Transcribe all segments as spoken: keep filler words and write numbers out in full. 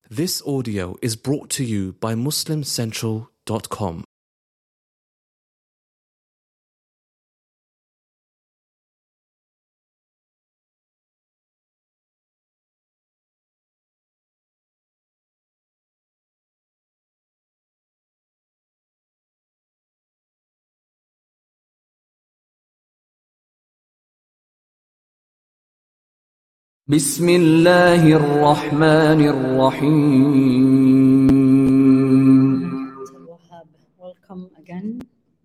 This audio is brought to you by Muslim Central dot com. بسم الله الرحمن الرحيم. Welcome again.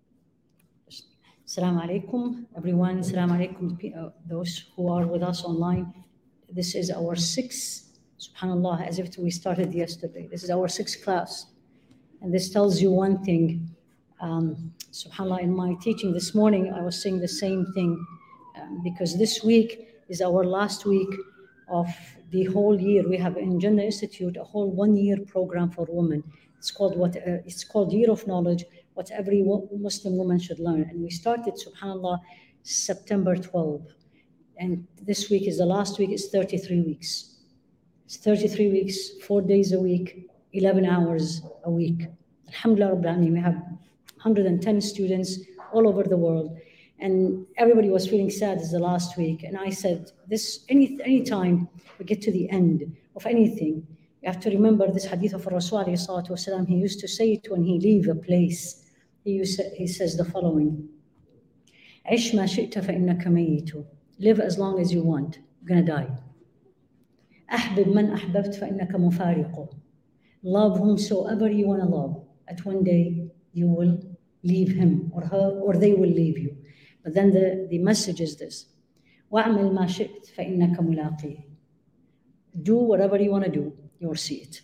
Assalamu alaikum, everyone. Assalamu alaikum, uh, those who are with us online. This is our sixth, subhanAllah, as if we started yesterday. This is our sixth class. And this tells you one thing. Um, SubhanAllah, in my teaching this morning, I was saying the same thing um, because this week is our last week of the whole year. We have in Jannah Institute a whole one-year program for women. It's called what? Uh, it's called Year of Knowledge, what every Muslim woman should learn. And we started, subhanAllah, September twelfth. And this week is the last week, it's thirty-three weeks. It's thirty-three weeks, four days a week, eleven hours a week. Alhamdulillah Rabbil Alameen, we have one hundred ten students all over the world. And everybody was feeling sad as the last week. And I said, this any any time we get to the end of anything, you have to remember this hadith of Rasul alayhi salatu wasalam. He used to say it when he leave a place. He, used to, he says the following, عِشْ مَا شِئْتَ فَإِنَّكَ مَيِّتُ. Live as long as you want. You're going to die. أَحْبِبْ مَنْ أَحْبَبْتَ فَإِنَّكَ مُفَارِقُ. Love whomsoever you want to love. At one day you will leave him or her, or they will leave you. But then the, the message is this. وَأَعْمِلْ مَا شِئْتَ فَإِنَّكَ مُلَاقِيهِ. Do whatever you want to do, you'll see it.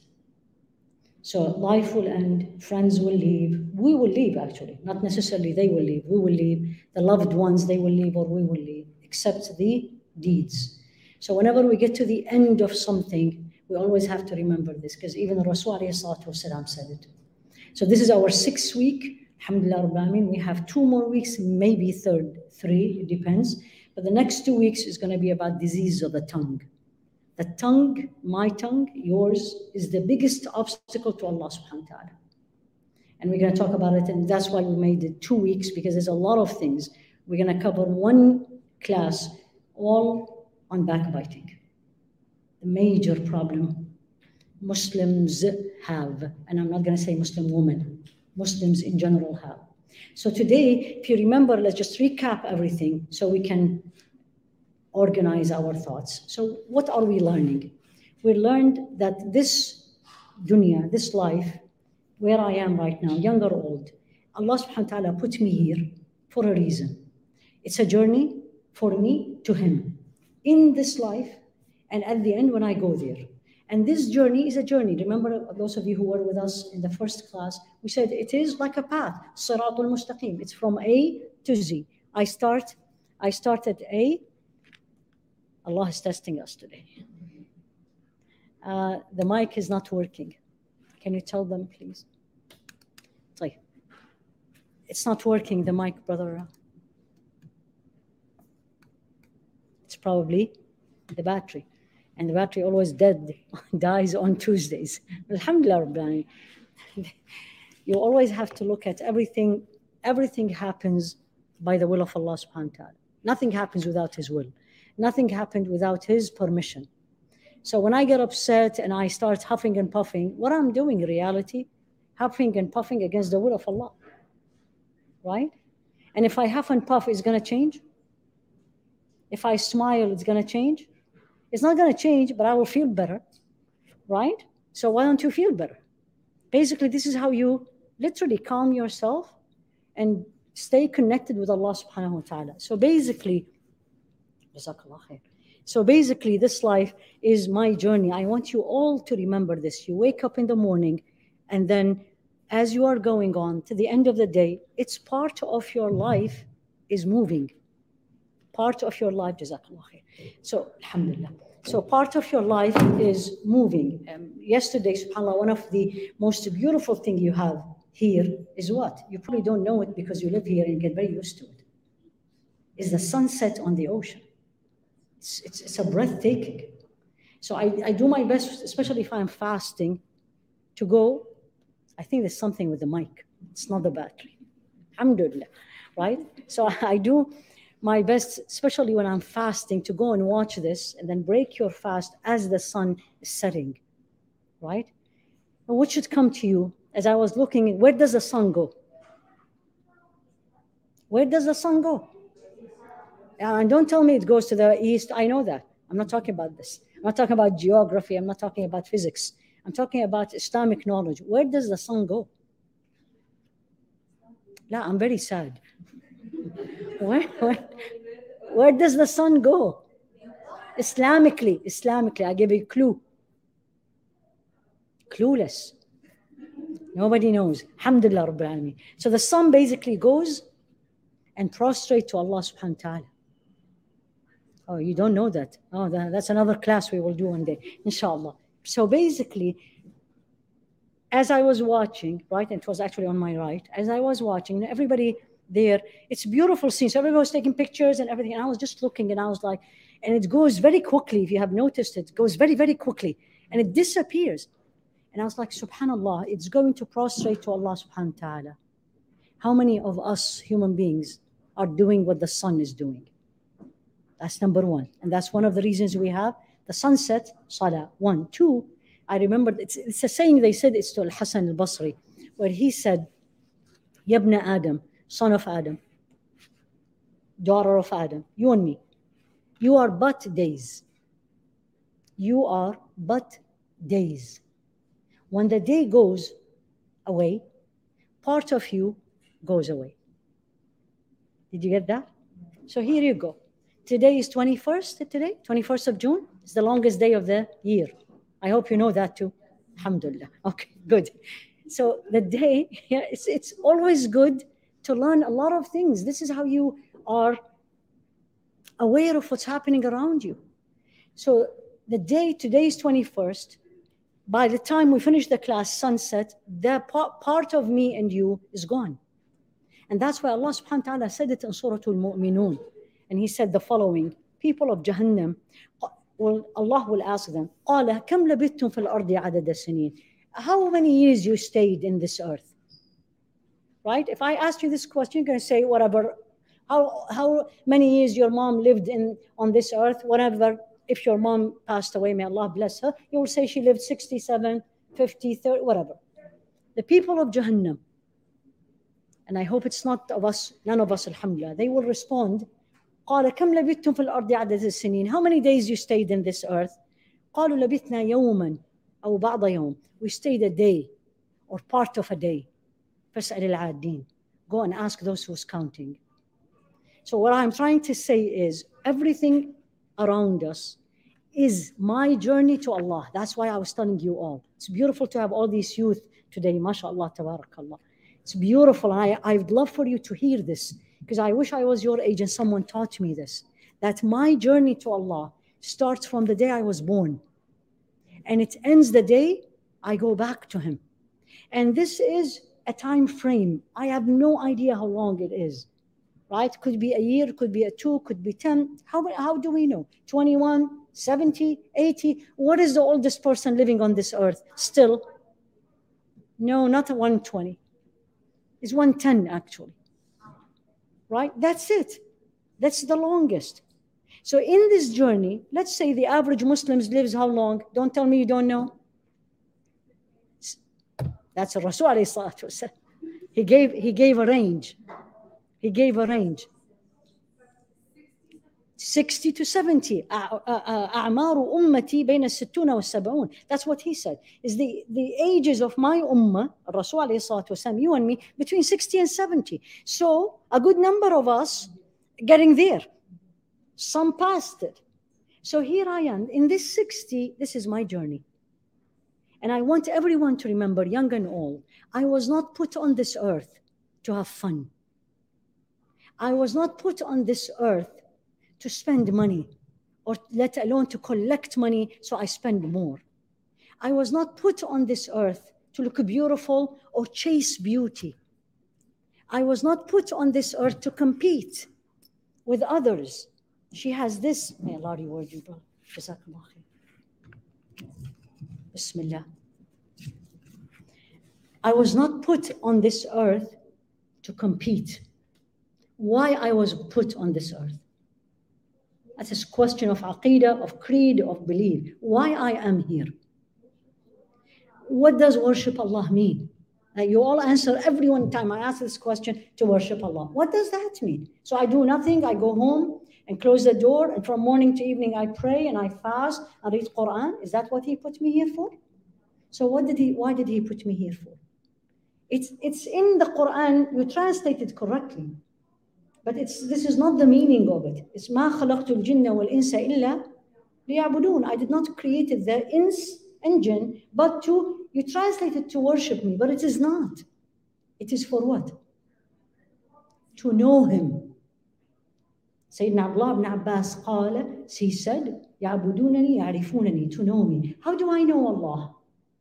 So life will end, friends will leave, we will leave actually, not necessarily they will leave, we will leave, the loved ones, they will leave or we will leave, except the deeds. So whenever we get to the end of something, we always have to remember this, because even the Rasul alayhi salatu wasalam said it. So this is our sixth week. Alhamdulillah Rabbil Alameen. We have two more weeks, maybe third, three, it depends. But the next two weeks is going to be about disease of the tongue. The tongue, my tongue, yours, is the biggest obstacle to Allah subhanahu wa ta'ala. And we're going to talk about it, and that's why we made it two weeks, because there's a lot of things. We're going to cover one class, all on backbiting. The major problem Muslims have, and I'm not going to say Muslim women, Muslims in general have. So today, if you remember, let's just recap everything so we can organize our thoughts. So what are we learning? We learned that this dunya, this life, where I am right now, young or old, Allah subhanahu wa ta'ala put me here for a reason. It's a journey for me to Him in this life and at the end when I go there. And this journey is a journey. Remember, those of you who were with us in the first class, we said it is like a path, Siratul Mustaqim. It's from A to Z. I start, I start at A. Allah is testing us today. Uh, the mic is not working. Can you tell them, please? It's not working, the mic, brother. It's probably the battery. And the battery always dead, dies on Tuesdays. Alhamdulillah Rabbil Alameen. You always have to look at everything. Everything happens by the will of Allah subhanahu wa ta'ala. Nothing happens without His will. Nothing happened without His permission. So when I get upset and I start huffing and puffing, what I'm doing in reality, huffing and puffing against the will of Allah. Right? And if I huff and puff, it's going to change. If I smile, it's going to change. It's not going to change, but I will feel better, right? So why don't you feel better? Basically, this is how you literally calm yourself and stay connected with Allah subhanahu wa ta'ala. So basically, Jazakallah khair. So basically, this life is my journey. I want you all to remember this. You wake up in the morning, and then as you are going on to the end of the day, it's part of your life is moving. Part of your life, Jazakallah khair. So, alhamdulillah. So part of your life is moving. Um, yesterday, subhanAllah, one of the most beautiful thing you have here is what? You probably don't know it because you live here and get very used to it. Is the sunset on the ocean. It's, it's, it's a breathtaking. So I, I do my best, especially if I'm fasting, to go. I think there's something with the mic. It's not the battery. Alhamdulillah, right? So I do my best, especially when I'm fasting, to go and watch this and then break your fast as the sun is setting, right? And what should come to you as I was looking, where does the sun go? Where does the sun go? And don't tell me it goes to the east. I know that. I'm not talking about this. I'm not talking about geography. I'm not talking about physics. I'm talking about Islamic knowledge. Where does the sun go? No, I'm very sad. Where, where, where does the sun go? Islamically, Islamically, I give you a clue. Clueless. Nobody knows. Alhamdulillah Rabbil Alameen. So the sun basically goes and prostrate to Allah subhanahu wa ta'ala. Oh, you don't know that. Oh, that, that's another class we will do one day, inshallah. So basically, as I was watching, right, and it was actually on my right, as I was watching, everybody there, it's a beautiful scene. So everybody was taking pictures and everything. And I was just looking and I was like, and it goes very quickly. If you have noticed it, it goes very, very quickly and it disappears. And I was like, subhanallah, it's going to prostrate to Allah subhanahu wa ta'ala. How many of us human beings are doing what the sun is doing? That's number one. And that's one of the reasons we have the sunset salah. One. Two, I remember, it's, it's a saying they said, it's to Al-Hasan al-Basri, where he said, Yabna Adam, son of Adam, daughter of Adam, you and me, you are but days. You are but days. When the day goes away, part of you goes away. Did you get that? So here you go. Today is twenty-first, today, twenty-first of June. It's the longest day of the year. I hope you know that too. Alhamdulillah. Okay, good. So the day, yeah, it's, it's always good to learn a lot of things. This is how you are aware of what's happening around you. So the day, today is twenty-first. By the time we finish the class, sunset, the part of me and you is gone. And that's why Allah subhanahu wa ta'ala said it in Surah Al-Mu'minun. And he said the following, people of Jahannam, well, Allah will ask them, قَالَ كَمْ لَبِثْتُمْ فِي الْأَرْضِ عَدَدَ السِّنِينَ. How many years you stayed in this earth? Right? If I ask you this question, you're going to say, whatever, how, how many years your mom lived in on this earth, whatever. If your mom passed away, may Allah bless her, you will say she lived sixty-seven, fifty, thirty, whatever. The people of Jahannam, and I hope it's not of us, none of us, alhamdulillah, they will respond, قال كم لبثتم في الأرض عدد السنين. How many days you stayed in this earth? قالوا لبثنا يوما أو بعض يوم. We stayed a day or part of a day. فاسأل العادين. Go and ask those who's counting. So what I'm trying to say is everything around us is my journey to Allah. That's why I was telling you all. It's beautiful to have all these youth today. MashaAllah, tabarakallah. It's beautiful. I, I'd love for you to hear this because I wish I was your age and someone taught me this. That my journey to Allah starts from the day I was born. And it ends the day I go back to Him. And this is a time frame. I have no idea how long it is. Right? Could be a year, could be a two, could be ten. How, how do we know? twenty-one, seventy, eighty. What is the oldest person living on this earth still? No, not a one twenty. It's one ten actually. Right? That's it. That's the longest. So in this journey, let's say the average Muslim lives how long? Don't tell me you don't know. That's a Rasul alayhi salatu wasalam. He gave, he gave a range. He gave a range. sixty to seventy. أعمار أمتي بين الستون والسبعون. That's what he said. Is the, the ages of my ummah, Rasul alayhi salatu wasalam, you and me, between sixty and seventy. So a good number of us getting there. Some past it. So here I am. In this sixty, this is my journey. And I want everyone to remember, young and old, I was not put on this earth to have fun. I was not put on this earth to spend money, or let alone to collect money so I spend more. I was not put on this earth to look beautiful or chase beauty. I was not put on this earth to compete with others. She has this. May Allah reward you, brother. Jazakallah khair. Bismillah. I was not put on this earth to compete. Why I was put on this earth? That's a question of aqidah, of creed, of belief. Why I am here? What does worship Allah mean? Now you all answer every one time I ask this question to worship Allah. What does that mean? So I do nothing, I go home and close the door, and from morning to evening I pray and I fast and read Quran. Is that what He put me here for? So what did He, why did He put me here for? It's, it's in the Quran, you translate it correctly. But it's, this is not the meaning of it. It's مَا خَلَقْتُ الْجِنَّ وَالْإِنسَ إِلَّا لِيَعْبُدُونَ. I did not create the ins and jinn, but to, you translate it to worship me, but it is not. It is for what? To know Him. Sayyidina Abdullah ibn Abbas قال, he said, يَعْبُدُونَنِي يَعْرِفُونَنِي, to know me. How do I know Allah?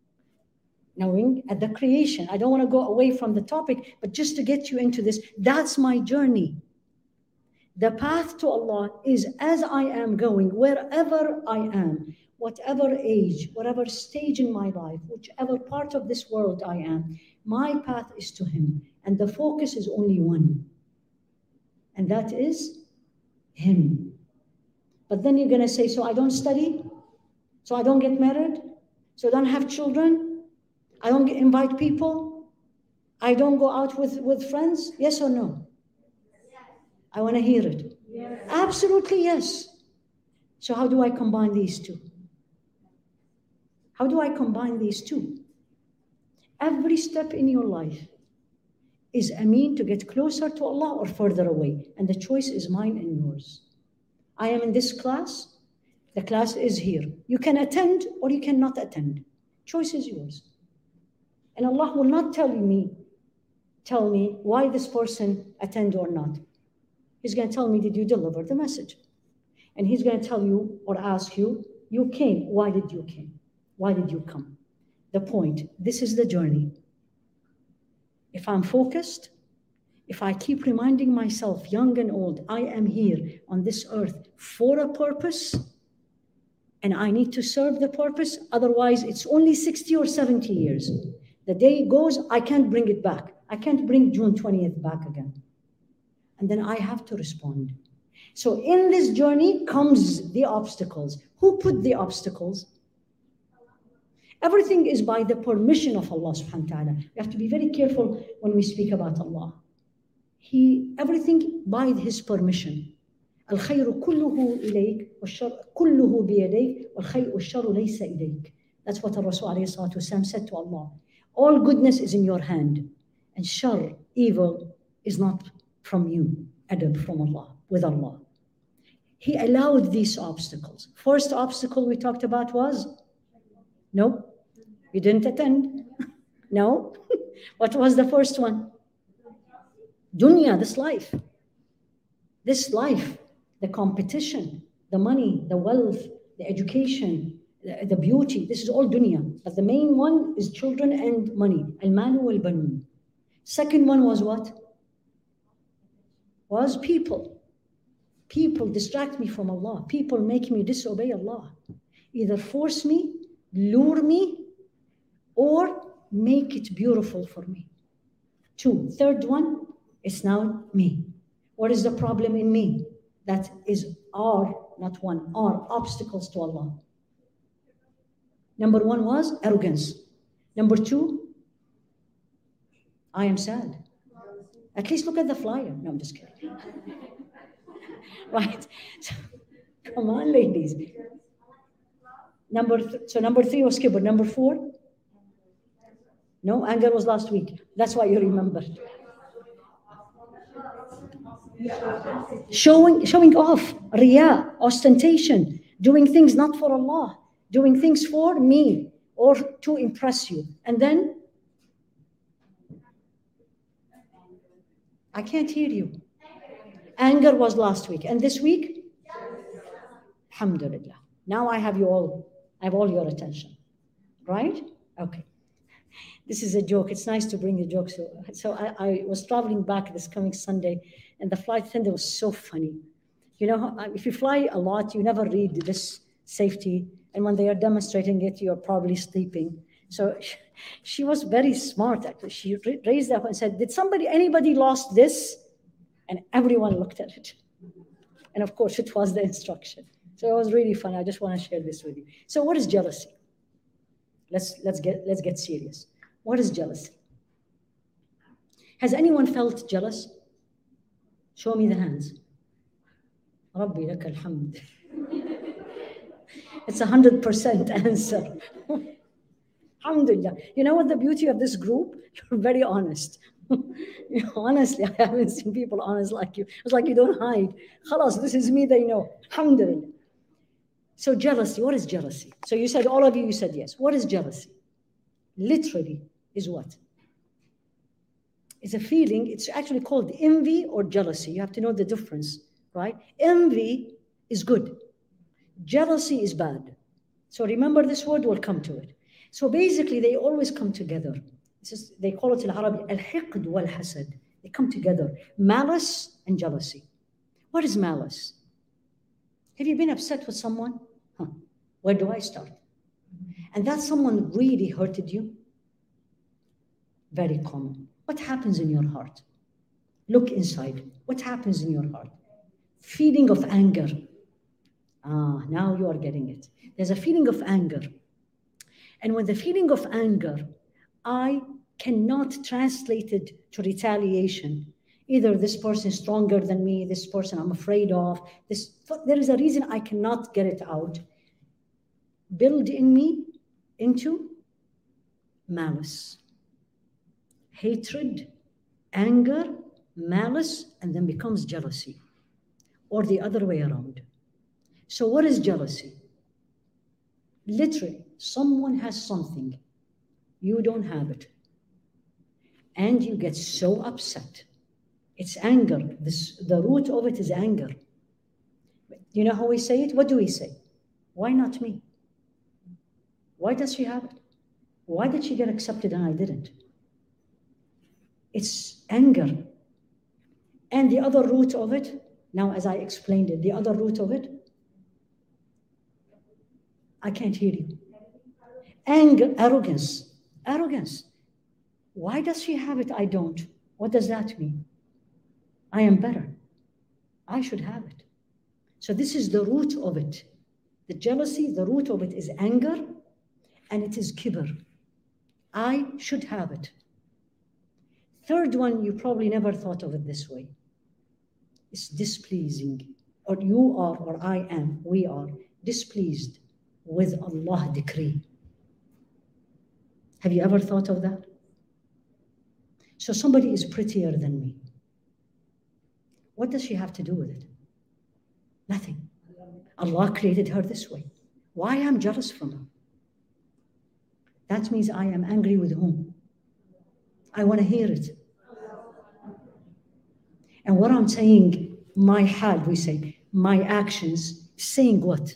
Knowing at the creation. I don't want to go away from the topic, but just to get you into this, that's my journey. The path to Allah is as I am going, wherever I am, whatever age, whatever stage in my life, whichever part of this world I am, my path is to Him. And the focus is only one. And that is Him. But then you're going to say, so I don't study? So I don't get married? So I don't have children? I don't get, invite people? I don't go out with, with friends? Yes or no? I want to hear it. Yes. Absolutely yes. So how do I combine these two? How do I combine these two? Every step in your life is a mean to get closer to Allah or further away. And the choice is mine and yours. I am in this class. The class is here. You can attend or you cannot attend. Choice is yours. And Allah will not tell me, tell me why this person attend or not. He's going to tell me, did you deliver the message? And He's going to tell you or ask you, you came. Why did you came? Why did you come? The point, this is the journey. If I'm focused, if I keep reminding myself, young and old, I am here on this earth for a purpose, and I need to serve the purpose. Otherwise, it's only sixty or seventy years. The day goes, I can't bring it back. I can't bring June twentieth back again. And then I have to respond. So in this journey comes the obstacles. Who put the obstacles? Everything is by the permission of Allah subhanahu wa ta'ala. We have to be very careful when we speak about Allah. He, everything by His permission. الخير كله إليك والشر كله بيديك والخير والشر ليس إليك. That's what the Rasul alayhi salatu wasalam said to Allah. All goodness is in your hand, and shar, evil, is not from you, adab from Allah, with Allah. He allowed these obstacles. First obstacle we talked about was, no, you didn't attend. No. What was the first one? Dunya, this life. This life, the competition, the money, the wealth, the education, the, the beauty. This is all dunya. But the main one is children and money. Al-malu wal-banun. Second one was what? Was people. People distract me from Allah. People make me disobey Allah. Either force me, lure me, or make it beautiful for me. Two. Third one, it's now me. What is the problem in me? That is our, not one, our obstacles to Allah. Number one was arrogance. Number two, I am sad. At least look at the flyer. No, I'm just kidding. Right. So, come on, ladies. Number th- so number three was kibr. Number four? No, anger was last week. That's why you remember. Showing, showing off, riya, ostentation, doing things not for Allah, doing things for me or to impress you. And then, I can't hear you. Anger was last week. And this week? Alhamdulillah. Now I have you all, I have all your attention. Right? Okay. This is a joke. It's nice to bring a joke. So, so I, I was traveling back this coming Sunday, and the flight attendant was so funny. You know, if you fly a lot, you never read this safety And when they are demonstrating it, you're probably sleeping. So she, she was very smart, actually. She raised up and said, did somebody, anybody lost this? And everyone looked at it. And of course, it was the instruction. So it was really fun. I just want to share this with you. So what is jealousy? Let's, let's, get, let's get serious. What is jealousy? Has anyone felt jealous? Show me the hands. Rabbi laka alhamd. It's a hundred percent answer. Alhamdulillah. You know what the beauty of this group? You're very honest. You know, honestly, I haven't seen people honest like you. It's like you don't hide. Khalas, this is me, they know. Alhamdulillah. So jealousy, what is jealousy? So you said, all of you, you said yes. What is jealousy? Literally is what? It's a feeling, it's actually called envy or jealousy. You have to know the difference, right? Envy is good. Jealousy is bad. So remember this word, we'll come to it. So basically, they always come together. This is, they call it in Arabic, al-hiqd wal-hasad. They come together, malice and jealousy. What is malice? Have you been upset with someone? Huh. Where do I start? And that someone really hurted you? Very common. What happens in your heart? Look inside. What happens in your heart? Feeling of anger. Ah, now you are getting it. There's a feeling of anger. And when the feeling of anger, I cannot translate it to retaliation. Either this person is stronger than me, this person I'm afraid of. This, there is a reason I cannot get it out. Build in me into malice, hatred, anger, malice, and then becomes jealousy, or the other way around. So what is jealousy? Literally, someone has something, you don't have it, and you get so upset. It's anger. This, the root of it is anger. You know how we say it? What do we say? Why not me? Why does she have it? Why did she get accepted and I didn't? It's anger. And the other root of it, now as I explained it, the other root of it, I can't hear you. Anger, arrogance, arrogance. Why does she have it? I don't. What does that mean? I am better. I should have it. So this is the root of it. The jealousy, the root of it is anger, and it is kibr. I should have it. Third one, you probably never thought of it this way. It's displeasing. Or you are, or I am, we are displeased with Allah's decree. Have you ever thought of that? So somebody is prettier than me. What does she have to do with it? Nothing. Allah created her this way. Why am I jealous from her? That means I am angry with whom? I want to hear it. And what I'm saying, my hal, we say, my actions, saying what?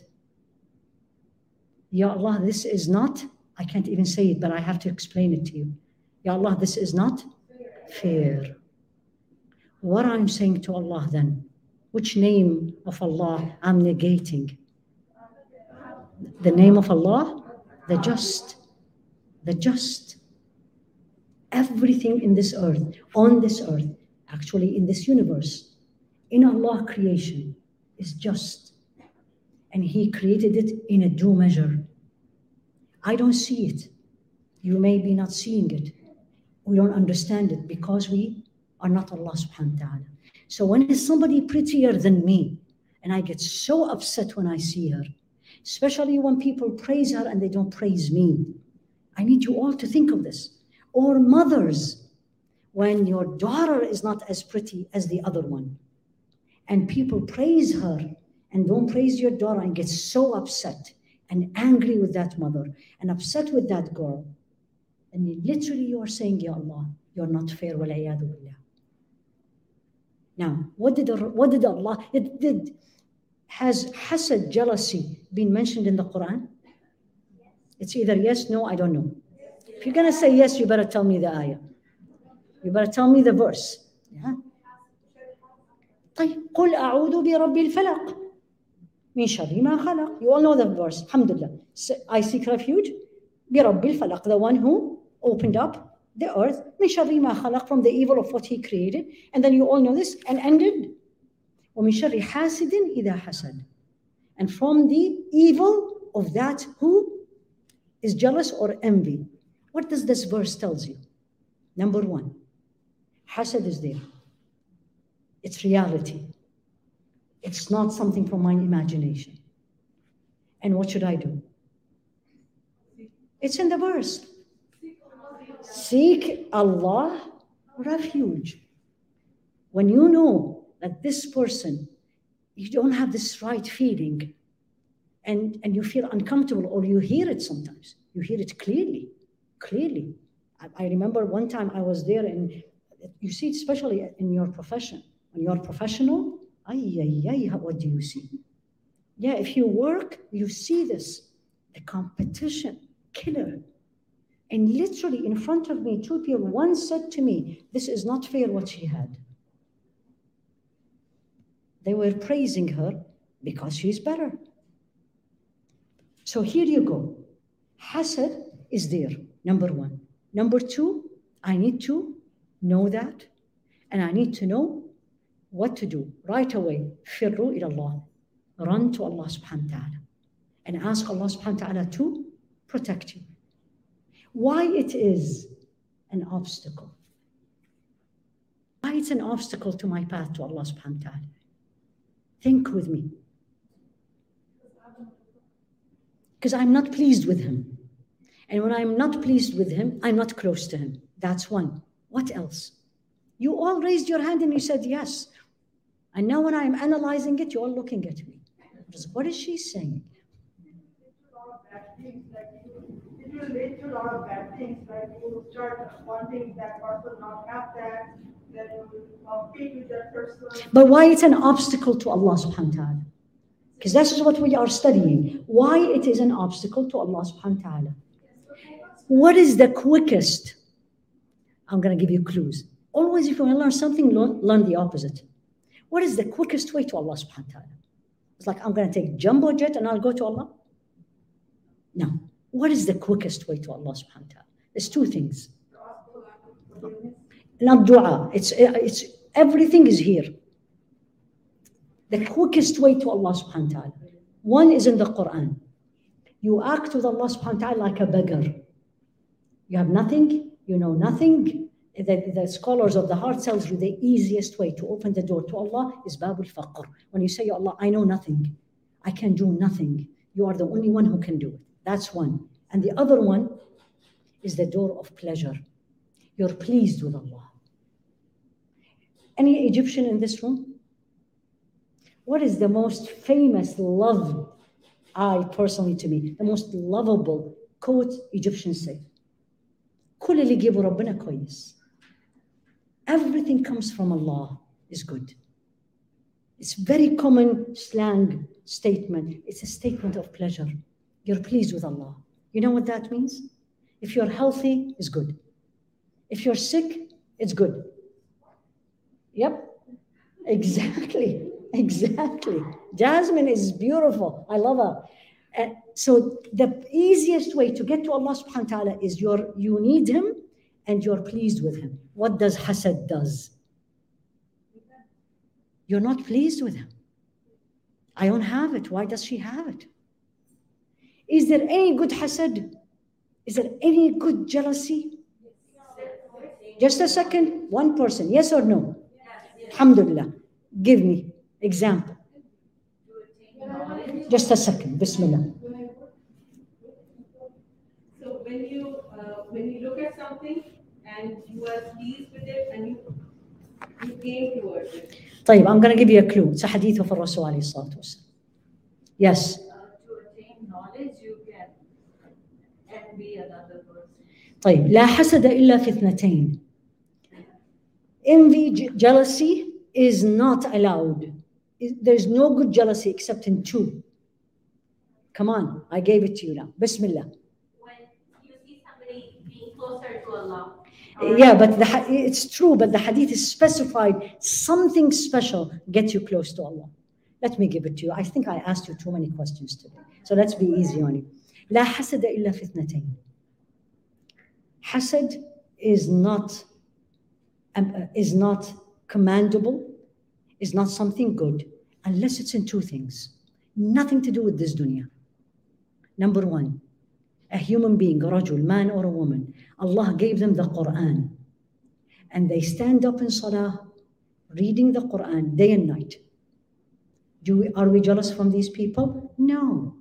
Ya Allah, this is not, I can't even say it, but I have to explain it to you. Ya Allah, this is not fair. What I'm saying to Allah then, which name of Allah I'm negating? The name of Allah, the just, the just. Everything in this earth, on this earth, actually in this universe, in Allah creation is just. And He created it in a due measure. I don't see it. You may be not seeing it. We don't understand it because we are not Allah subhanahu wa ta'ala. So when is somebody prettier than me, and I get so upset when I see her, especially when people praise her and they don't praise me. I need you all to think of this. Or mothers, when your daughter is not as pretty as the other one, and people praise her and don't praise your daughter and get so upset and angry with that mother and upset with that girl, and you, literally you are saying, Ya Allah, you're not fair, walayadu billah. Now, what did, what did Allah, it did, has hasad, jealousy, been mentioned in the Quran? It's either yes, no, I don't know. If you're going to say yes, you better tell me the ayah. You better tell me the verse. Yeah? طيب, قل أعوذ برب الفلق. من شر ما خلق. You all know the verse. Alhamdulillah. So I seek refuge برب الفلق, the one who opened up the earth. من شر ما خلق, from the evil of what he created. And then you all know this and ended. ومن شر حاسد إذا حسد. And from the evil of that who is jealous or envy. What does this verse tells you? Number one, hasad is there. It's reality. It's not something from my imagination. And what should I do? It's in the verse. Seek Allah refuge. When you know that this person, you don't have this right feeling, and, and you feel uncomfortable, or you hear it sometimes. You hear it clearly, clearly. I, I remember one time I was there, and you see it especially in your profession. When you're professional, ay, ay, ay, what do you see? Yeah, if you work, you see this. The competition, killer. And literally in front of me, two people, one said to me, this is not fair what she had. They were praising her because she's better. So here you go. Hasad is there, number one. Number two, I need to know that, and I need to know what to do right away. Firru ila Allah. Run to Allah subhanahu wa ta'ala and ask Allah subhanahu wa ta'ala to protect you. Why it is an obstacle? Why it's an obstacle to my path to Allah subhanahu wa ta'ala? Think with me. Because I'm not pleased with him. And when I'm not pleased with him, I'm not close to him. That's one. What else? You all raised your hand and you said yes. And now when I'm analyzing it, you're all looking at me. What is she saying? It will lead to a lot of bad things, like you will start wanting that person not have that, then you will compete with that person. But why it's an obstacle to Allah subhanahu wa ta'ala? Because this is what we are studying. Why it is an obstacle to Allah subhanahu wa ta'ala. What is the quickest? I'm going to give you clues. Always if you want to learn something, learn, learn the opposite. What is the quickest way to Allah subhanahu wa ta'ala? It's like I'm going to take jumbo jet and I'll go to Allah? No. What is the quickest way to Allah subhanahu wa ta'ala? There's two things. Not dua. It's, it's, everything is here. The quickest way to Allah subhanahu wa ta'ala. One is in the Quran. You act with Allah subhanahu wa ta'ala like a beggar. You have nothing, you know nothing. The, the scholars of the heart tells you the easiest way to open the door to Allah is Babul Faqr. When you say, Allah, I know nothing. I can do nothing. You are the only one who can do it. That's one. And the other one is the door of pleasure. You're pleased with Allah. Any Egyptian in this room? What is the most famous love, I personally to me, the most lovable quote Egyptians say? كل اللي جيبه ربنا كويس. Everything comes from Allah is good. It's very common slang statement. It's a statement of pleasure. You're pleased with Allah. You know what that means? If you're healthy, it's good. If you're sick, it's good. Yep, exactly, exactly. Jasmine is beautiful. I love her. Uh, so the easiest way to get to Allah subhanahu wa ta'ala is you're, you need him and you're pleased with him. What does hasad does? You're not pleased with him. I don't have it. Why does she have it? Is there any good hasad? Is there any good jealousy? Just a second. One person. Yes or no? Alhamdulillah. Give me example. Just a second. Bismillah. So when you uh, when you look at something and you are pleased with it and you you aim towards it. طيب, I'm going to give you a clue. It's a hadith of Rasul alayhi salatu wasalam. Yes. Uh, to attain knowledge, you can envy another person. طيب, لا حسد إلا في اثنتين. Envy, jealousy is not allowed. There's no good jealousy except in two. Come on, I gave it to you now. Bismillah. When you see somebody being closer to Allah. Yeah, but the, it's true, but the hadith is specified something special gets you close to Allah. Let me give it to you. I think I asked you too many questions today. So let's be easy on you. لا حسد إلا في اثنتين. Hasad is not, um, is not commendable, is not something good, unless it's in two things. Nothing to do with this dunya. Number one, a human being, a rajul, man or a woman, Allah gave them the Quran. And they stand up in salah, reading the Quran day and night. Do we, are we jealous from these people? No.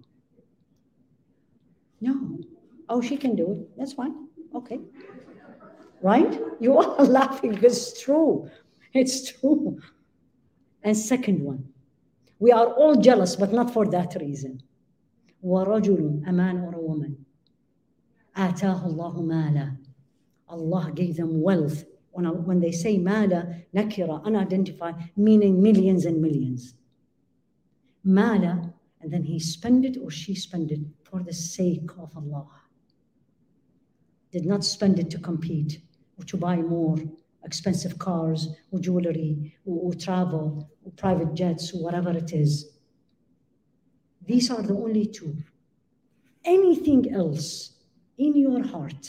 No. Oh, she can do it. That's fine. Okay. Right? You are laughing because it's true. It's true. And second one, we are all jealous, but not for that reason. وَرَجُلٌ, a man or a woman. آتَاهُ اللَّهُ مَالًا. Allah gave them wealth. When, I, when they say mala, nakira, unidentified, meaning millions and millions. Mala, and then he spent it or she spent it for the sake of Allah. Did not spend it to compete or to buy more expensive cars or jewelry or, or travel or private jets or whatever it is. These are the only two. Anything else in your heart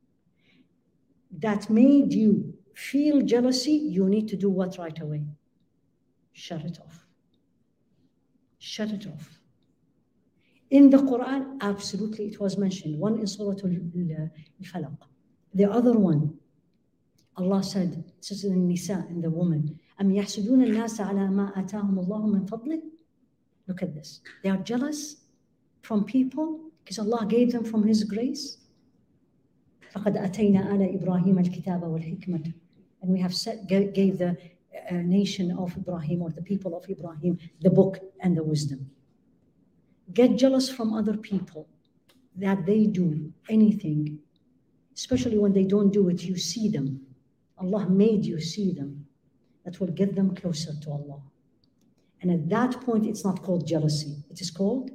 that made you feel jealousy, you need to do what right away? Shut it off. Shut it off. In the Quran, absolutely it was mentioned. One in Surah Al-Falaq. The other one, Allah said, this is in Nisa, in the woman, أَمْ يَحْسُدُونَ النَّاسَ عَلَى مَا أَتَاهُمُ اللَّهُ مِنْ فَضْلِهِ. Look at this. They are jealous from people because Allah gave them from His grace. فَقَدْ أَتَيْنَا آلَ إِبْرَاهِيمَ الْكِتَابَ وَالْحِكْمَةَ. And we have set, gave the uh, nation of Ibrahim or the people of Ibrahim the book and the wisdom. Get jealous from other people that they do anything, especially when they don't do it, you see them. Allah made you see them. That will get them closer to Allah. And at that point, it's not called jealousy. It is called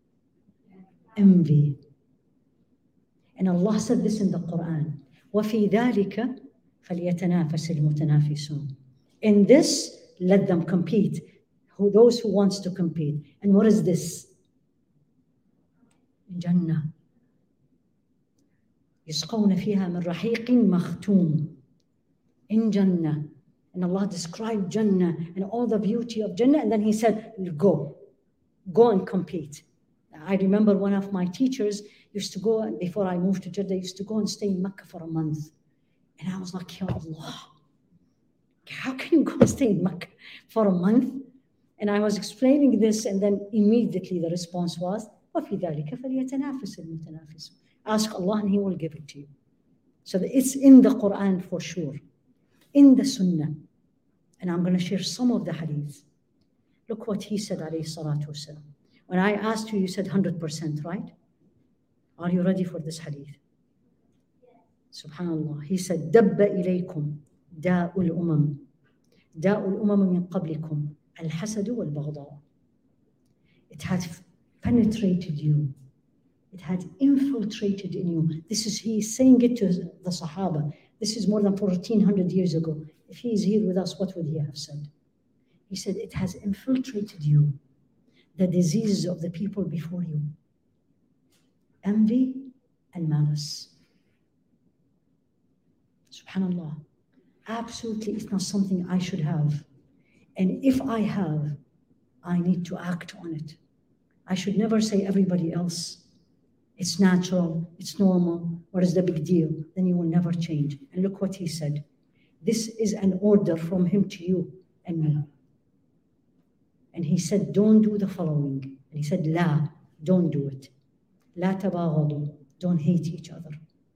envy. And Allah said this in the Quran. وَفِي ذَلِكَ فَلْيَتَنَافَسِ الْمُتَنَافِسُونَ. In this, let them compete. Who, those who wants to compete. And what is this? Jannah. يسقون فيها من رحيق مختوم. In Jannah. And Allah described Jannah and all the beauty of Jannah. And then He said, go. Go and compete. I remember one of my teachers used to go, before I moved to Jeddah, used to go and stay in Mecca for a month. And I was like, Ya Allah, how can you go and stay in Mecca for a month? And I was explaining this, and then immediately the response was, وَفِي ذَلِكَ فَلْيَتَنَافَسِ الْمُتَنَافِسُونَ. Ask Allah and He will give it to you. So it's in the Quran for sure, in the Sunnah. And I'm going to share some of the hadiths. Look what he said, alayhi salatu wasalam. When I asked you, you said one hundred percent, right? Are you ready for this hadith? Subhanallah. He said, دَبَّ إِلَيْكُمْ دَاءُ الْأُمَمِ دَاءُ الْأُمَمِ مِنْ قَبْلِكُمْ الْحَسَدُ وَالْبَغْضَاءُ. It had penetrated you. It had infiltrated in you. This is, he is saying it to the Sahaba. This is more than fourteen hundred years ago. If he is here with us, what would he have said? He said, it has infiltrated you. The diseases of the people before you. Envy and malice. Subhanallah. Absolutely, it's not something I should have. And if I have, I need to act on it. I should never say everybody else. It's natural, it's normal, what is the big deal? Then you will never change. And look what he said. This is an order from him to you and me. And he said, don't do the following. And he said, La, don't do it. La tabaghadu, don't hate each other.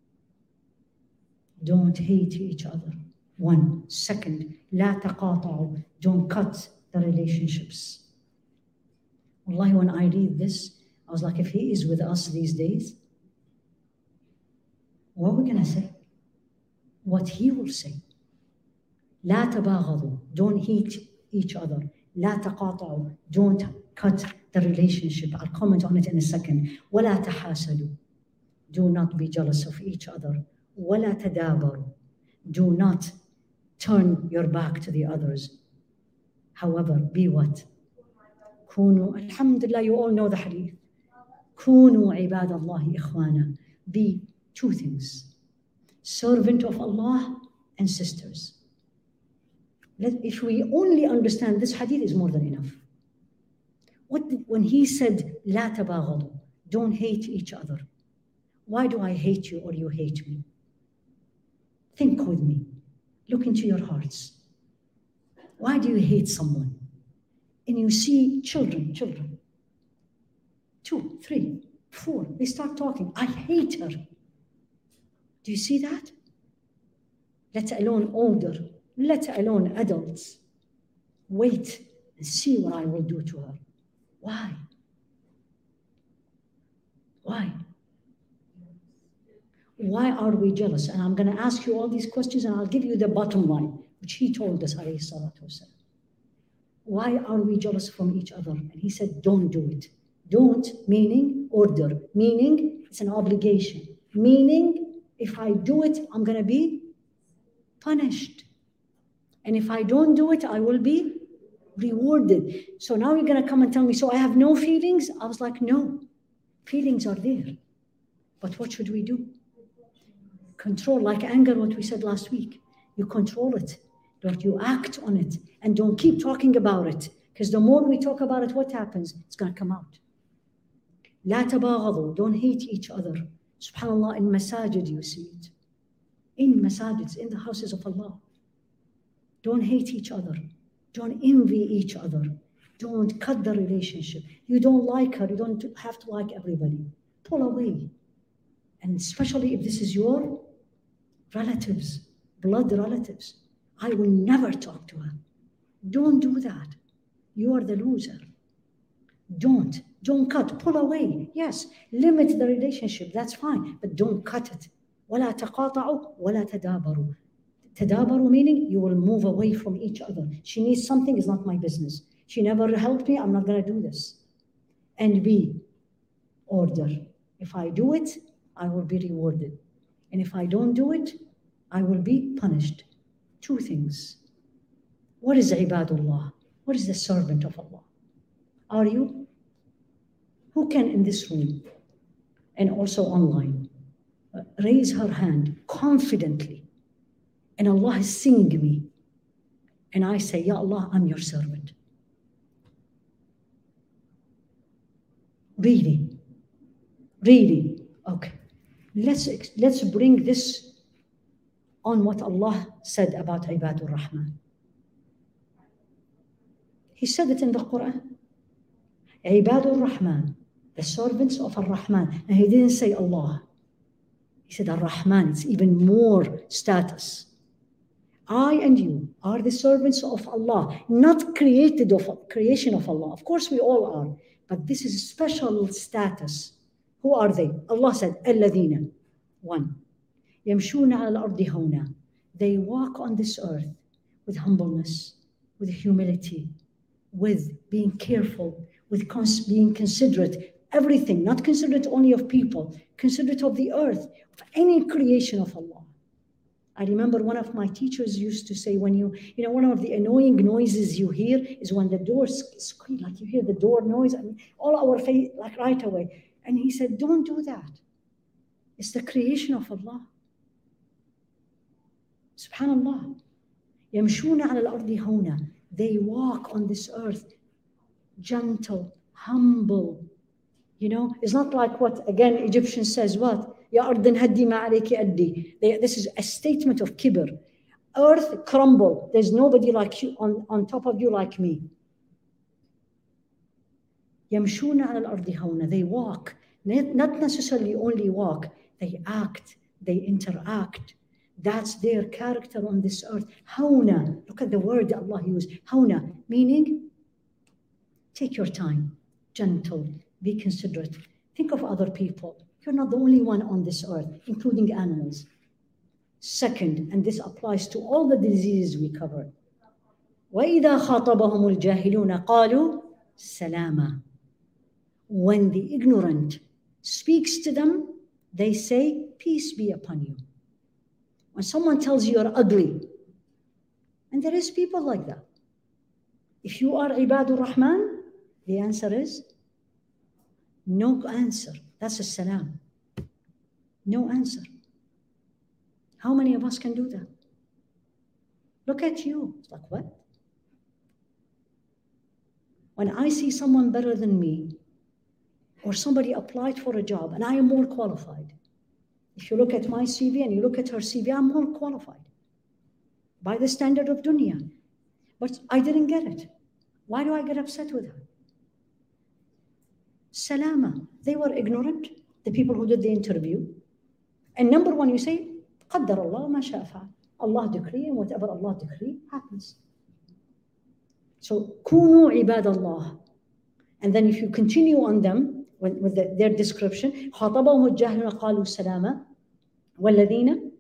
Don't hate each other. One. Second, la taqata'u, don't cut the relationships. Wallahi, when I read this, I was like, if he is with us these days, what are we going to say? What he will say. La tabaghadu, don't hate each other. La taqata'u, don't cut the relationship. I'll comment on it in a second. Wala tahasadu, do not be jealous of each other. Wala tadabaru, do not turn your back to the others. However, be what? كونوا, alhamdulillah, you all know the hadith. كونوا عباد الله إخوانا. Be two things. Servant of Allah and sisters. Let, if we only understand this hadith is more than enough. What did, when he said, لا تباغضوا, don't hate each other. Why do I hate you or you hate me? Think with me. Look into your hearts. Why do you hate someone? And you see children, children, two, three, four, they start talking. I hate her. Do you see that? Let alone older, let alone adults. Wait and see what I will do to her. Why? Why? Why are we jealous? And I'm going to ask you all these questions and I'll give you the bottom line, which he told us, alayhi salatu wasalam. Why are we jealous from each other? And he said, don't do it. Don't, meaning order, meaning it's an obligation, meaning if I do it, I'm going to be punished. And if I don't do it, I will be rewarded. So now you're going to come and tell me, so I have no feelings? I was like, no, feelings are there. But what should we do? Control, like anger, what we said last week. You control it. Don't you act on it. And don't keep talking about it. Because the more we talk about it, what happens? It's going to come out. لا تباغضوا, don't hate each other. SubhanAllah, in masajid you see it. In masajids, in the houses of Allah. Don't hate each other. Don't envy each other. Don't cut the relationship. You don't like her, you don't have to like everybody. Pull away. And especially if this is your relatives, blood relatives. I will never talk to her. Don't do that. You are the loser. Don't. Don't cut. Pull away. Yes. Limit the relationship. That's fine. But don't cut it. وَلَا تَقَاطَعُوا وَلَا تَدَابَرُوا. Tadabaru meaning you will move away from each other. She needs something, it's not my business. She never helped me, I'm not going to do this. And B, order. If I do it, I will be rewarded. And if I don't do it, I will be punished. Two things. What is ibadullah? What is the servant of Allah? Are you? Who can in this room and also online raise her hand confidently? And Allah is seeing me. And I say, Ya Allah, I'm your servant. Really? Really? Okay. Let's, let's bring this on what Allah said about Ibadur Rahman. He said it in the Quran. Ibadur Rahman, the servants of Ar-Rahman. And he didn't say Allah. He said Ar-Rahman, it's even more status. I and you are the servants of Allah, not created of creation of Allah. Of course we all are, but this is a special status. Who are they? Allah said, الَّذِينَ. One. يَمْشُونَ عَلَى الْأَرْضِ هَوْنًا. They walk on this earth with humbleness, with humility, with being careful, with cons- being considerate. Everything, not considerate only of people, considerate of the earth, of any creation of Allah. I remember one of my teachers used to say, when you, you know, one of the annoying noises you hear is when the doors squeak, like you hear the door noise, I mean, all our face, like right away. And he said, don't do that. It's the creation of Allah. Subhanallah. يَمْشُونَ عَلَى الْأَرْضِ هَوْنًا. They walk on this earth, gentle, humble. You know, it's not like what, again, Egyptian says what? Ya ardin haddi ma alayki addi. This is a statement of kibr. Earth crumble. There's nobody like you on, on top of you like me. Yamshuna ala al-ardi hawna. They walk. Not necessarily only walk. They act. They interact. That's their character on this earth. Hawna. Look at the word Allah used. Hawna. Meaning, take your time. Gentle. Be considerate. Think of other people. You're not the only one on this earth, including animals. Second, and this applies to all the diseases we covered. وَإِذَا خَاطَبَهُمُ الْجَاهِلُونَ قَالُوا سَلَامًا. When the ignorant speaks to them, they say, peace be upon you. When someone tells you you're ugly, and there is people like that. If you are Ibadur Rahman, The answer is no answer. That's a salam. No answer. How many of us can do that? Look at you. It's like, what? When I see someone better than me, or somebody applied for a job and I am more qualified, if you look at my C V and you look at her C V, I'm more qualified by the standard of dunya. But I didn't get it. Why do I get upset with her? Salama. They were ignorant, the people who did the interview. And number one, you say, قدر الله ما شاء فعل. Allah decree, and whatever Allah decree happens. So, كونوا عباد الله. And then if you continue on them with, with the, their description, خاطبهم الجاهلون قالوا سلاما والذين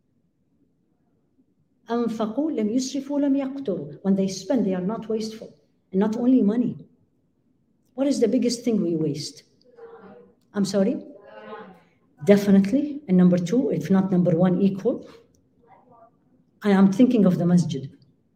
أنفقوا لم يسرفوا لم يقتروا. When they spend, they are not wasteful. And not only money. What is the biggest thing we waste? I'm sorry? Definitely. And number two, if not number one, equal. I am thinking of the masjid.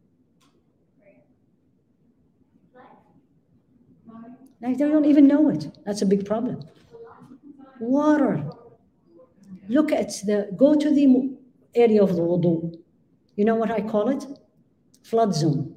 Like they don't even know it. That's a big problem. Water. Look at the, go to the area of the wudu. You know what I call it? Flood zone.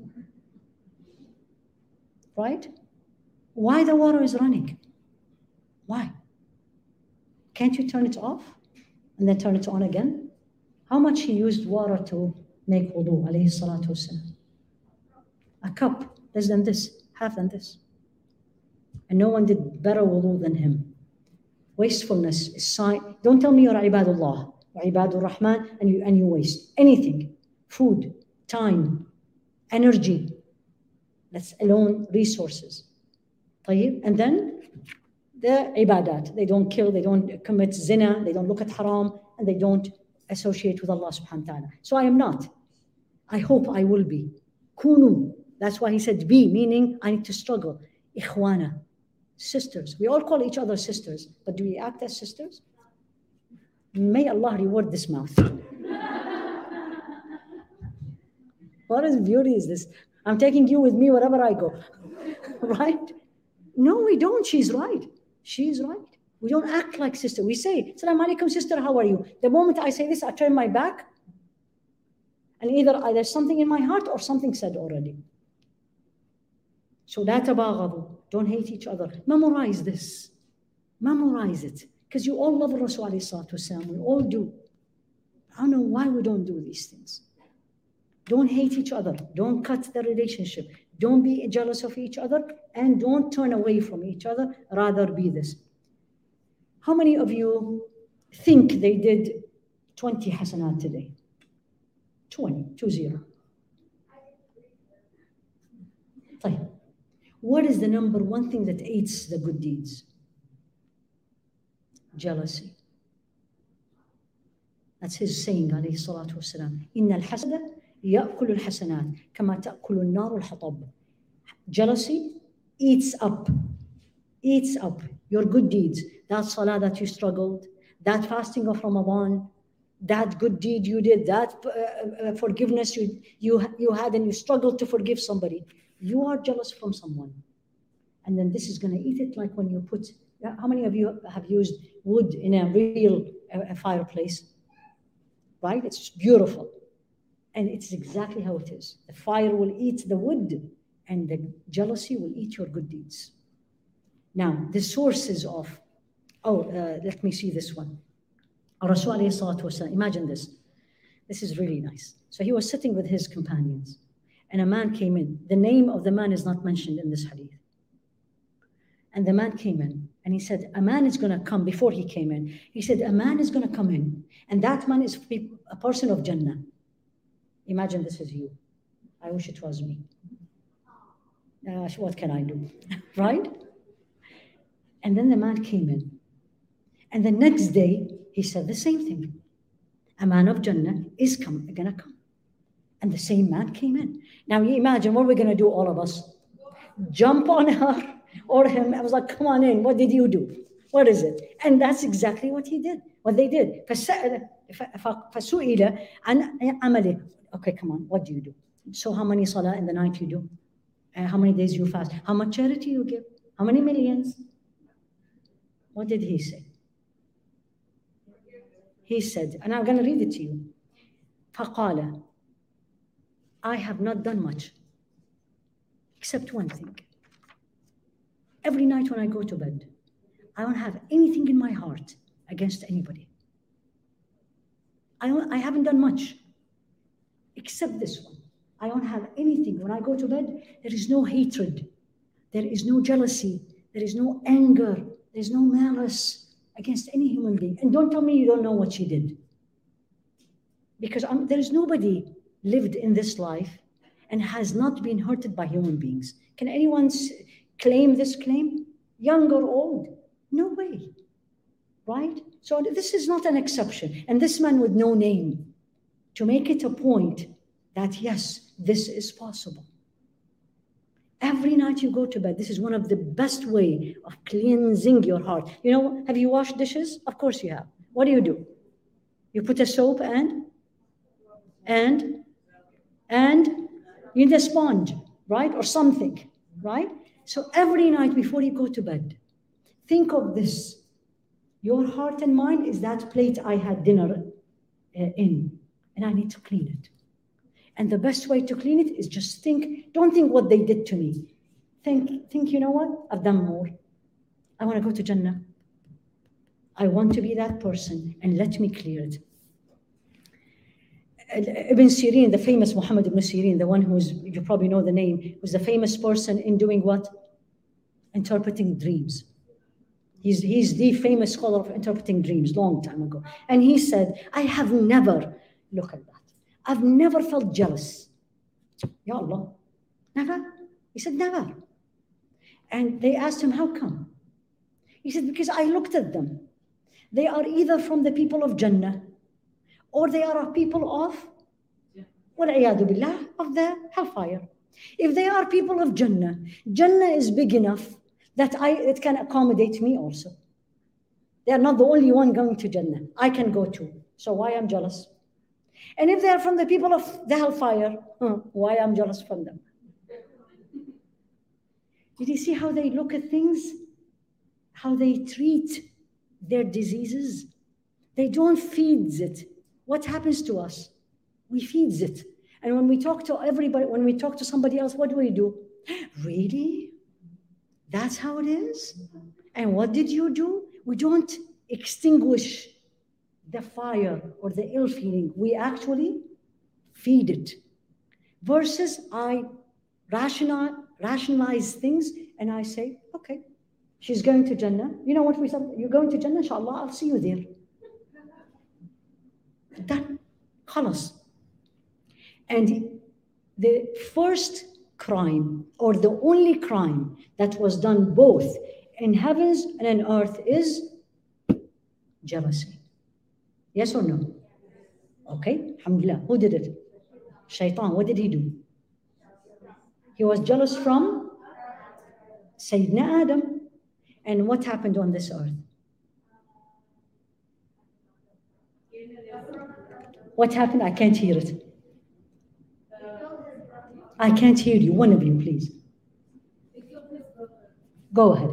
Right? Why the water is running? Why? Can't you turn it off and then turn it on again? How much he used water to make wudu, alayhi salatu wasalam? A cup, less than this, half than this. And no one did better wudu than him. Wastefulness is sign. Don't tell me you're ibadullah, or ibadur rahman, and you, and you waste anything. Food, time, energy, that's alone resources. And then the ibadat. They don't kill, they don't commit zina, they don't look at haram, and they don't associate with Allah subhanahu wa ta'ala. So I am not. I hope I will be. Kunu. That's why he said be, meaning I need to struggle. Ikhwana. Sisters. We all call each other sisters, but do we act as sisters? May Allah reward this mouth. What is beauty is this? I'm taking you with me wherever I go. Right? No, we don't. She's right. She's right. We don't act like sister. We say, Assalamu alaikum, sister, how are you? The moment I say this, I turn my back. And either there's something in my heart or something said already. So لا تباغضوا. Don't hate each other. Memorize this. Memorize it. Because you all love Rasul alayhi salatu wasalam. We all do. I don't know why we don't do these things. Don't hate each other. Don't cut the relationship. Don't be jealous of each other. And don't turn away from each other. Rather be this. How many of you think they did twenty hasanat today? twenty, two zero. طيب. What is the number one thing that eats the good deeds? Jealousy. That's his saying, alayhi salatu wasalam. Inna al-hasada ya'kulu al-hasanat kama ta'kulu an-nar al-hatab. Jealousy eats up, eats up your good deeds. That salah that you struggled, that fasting of Ramadan, that good deed you did, that uh, uh, forgiveness you, you, you had and you struggled to forgive somebody. You are jealous from someone. And then this is going to eat it like when you put, how many of you have used wood in a real uh, fireplace? Right? It's beautiful. And it's exactly how it is. The fire will eat the wood and the jealousy will eat your good deeds. Now, the sources of, oh, uh, let me see this one. Rasul alayhi salatu wasalam, imagine this. This is really nice. So he was sitting with his companions. And a man came in. The name of the man is not mentioned in this hadith. And the man came in and he said, a man is going to come. Before he came in, he said, a man is going to come in. And that man is a person of Jannah. Imagine this is you. I wish it was me. Uh, what can I do? Right? And then the man came in. And the next day, he said the same thing. A man of Jannah is come, going to come. And the same man came in. Now you imagine what we're going to do, all of us. Jump on her or him. I was like, come on in. What did you do? What is it? And that's exactly what he did, what they did. فَسُئِلَ عَنْ عَمَلِهِ. Okay, come on. What do you do? So how many salah in the night you do? Uh, how many days you fast? How much charity you give? How many millions? What did he say? He said, and I'm going to read it to you. فَقَالَ I have not done much, except one thing. Every night when I go to bed, I don't have anything in my heart against anybody. I, don't, I haven't done much, except this one. I don't have anything. When I go to bed, there is no hatred. There is no jealousy. There is no anger. There's no malice against any human being. And don't tell me you don't know what she did. Because I'm, there is nobody lived in this life and has not been hurted by human beings. Can anyone claim this claim? Young or old? No way. Right? So this is not an exception. And this man with no name, to make it a point that yes, this is possible. Every night you go to bed, this is one of the best way of cleansing your heart. You know, have you washed dishes? Of course you have. What do you do? You put a soap and, and, and you need a sponge, right? Or something, right? So every night before you go to bed, think of this. Your heart and mind is that plate I had dinner uh, in, and I need to clean it. And the best way to clean it is just think, don't think what they did to me. Think, think, you know what? I've done more. I want to go to Jannah. I want to be that person, and let me clear it. Ibn Sirin, the famous Muhammad ibn Sirin, the one who's, you probably know the name, was the famous person in doing what? Interpreting dreams. He's, he's the famous scholar of interpreting dreams, long time ago. And he said, I have never, look at that, I've never felt jealous. Ya Allah, never? He said, never. And they asked him, how come? He said, because I looked at them. They are either from the people of Jannah, or they are a people of, وَالْعِيَاذُ بِاللَّهِ, of the hellfire. If they are people of Jannah, Jannah is big enough that I, it can accommodate me also. They are not the only one going to Jannah. I can go too. So why I'm jealous? And if they are from the people of the hellfire, huh, why I'm jealous from them? Did you see how they look at things? How they treat their diseases? They don't feed it. What happens to us? We feed it. And when we talk to everybody, when we talk to somebody else, what do we do? Really? That's how it is? And what did you do? We don't extinguish the fire or the ill feeling. We actually feed it. Versus I rationalize, rationalize things and I say, okay, she's going to Jannah. You know what we said? You're going to Jannah, inshallah, I'll see you there. Done. Khalas. And the first crime, or the only crime that was done both in heavens and in earth is jealousy. Yes or no? Okay, alhamdulillah. Who did it? Shaitan. What did he do? He was jealous from Sayyidina Adam. And what happened on this earth? What happened? I can't hear it. I can't hear you. One of you, please. Go ahead.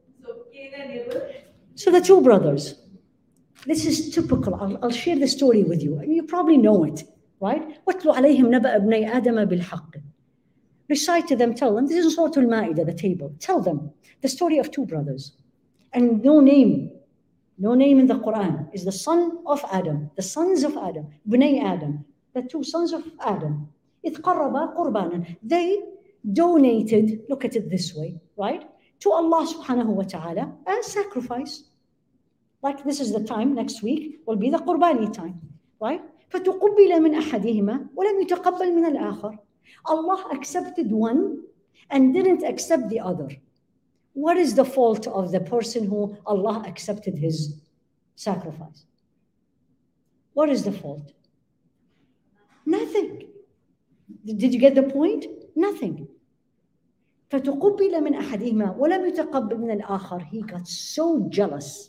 So the two brothers. This is typical. I'll, I'll share the story with you. You probably know it, right? وَاتْلُ عَلَيْهِمْ نَبَأَ ابْنَيْ آدَمَ بِالْحَقِّ. Recite to them, tell them. This is Surah Al-Ma'idah, the table. Tell them the story of two brothers. And no name, no name in the Quran, is the son of Adam, the sons of Adam, Bnei Adam, the two sons of Adam. إِذْ قَرَّبَا قُرْبَانًا. They donated, look at it this way, right? To Allah subhanahu wa ta'ala, a sacrifice. Like this is the time, next week will be the Qurbani time, right? فَتُقُبِّلَ مِنْ أَحَدِهِمَا وَلَمْ يُتَقَبَّلْ مِنَ الْآخَرِ. Allah accepted one and didn't accept the other. What is the fault of the person who Allah accepted his sacrifice? What is the fault? Nothing. Did you get the point? Nothing. فَتُقُبِّلَ مِنْ أَحَدِهِمَا وَلَمْ يُتَقَبَّلْ مِنَ الْآخَرِ. He got so jealous.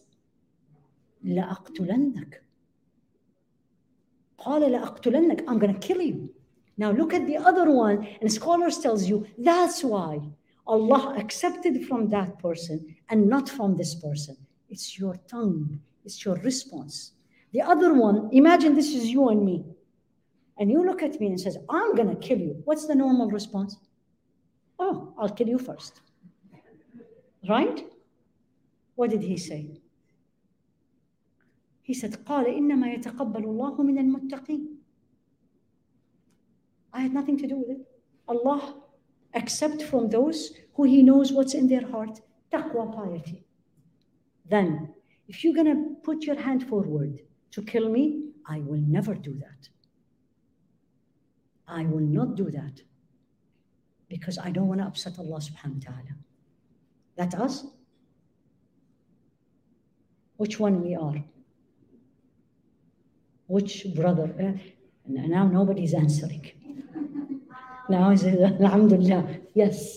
لَأَقْتُلَنَّكَ. قَالَ لَأَقْتُلَنَّكَ. I'm going to kill you. Now look at the other one, and scholars tells you that's why Allah accepted from that person and not from this person. It's your tongue, it's your response. The other one, imagine this is you and me, and you look at me and says, I'm gonna kill you. What's the normal response? Oh, I'll kill you first. Right? What did he say? He said, قال إنما يتقبل الله من المتقين. I had nothing to do with it. Allah accept from those who He knows what's in their heart, taqwa, piety. Then, if you're going to put your hand forward to kill me, I will never do that. I will not do that because I don't want to upset Allah subhanahu wa ta'ala. That's us? Which one we are? Which brother? Uh, now nobody's answering. Now I say, Alhamdulillah, yes.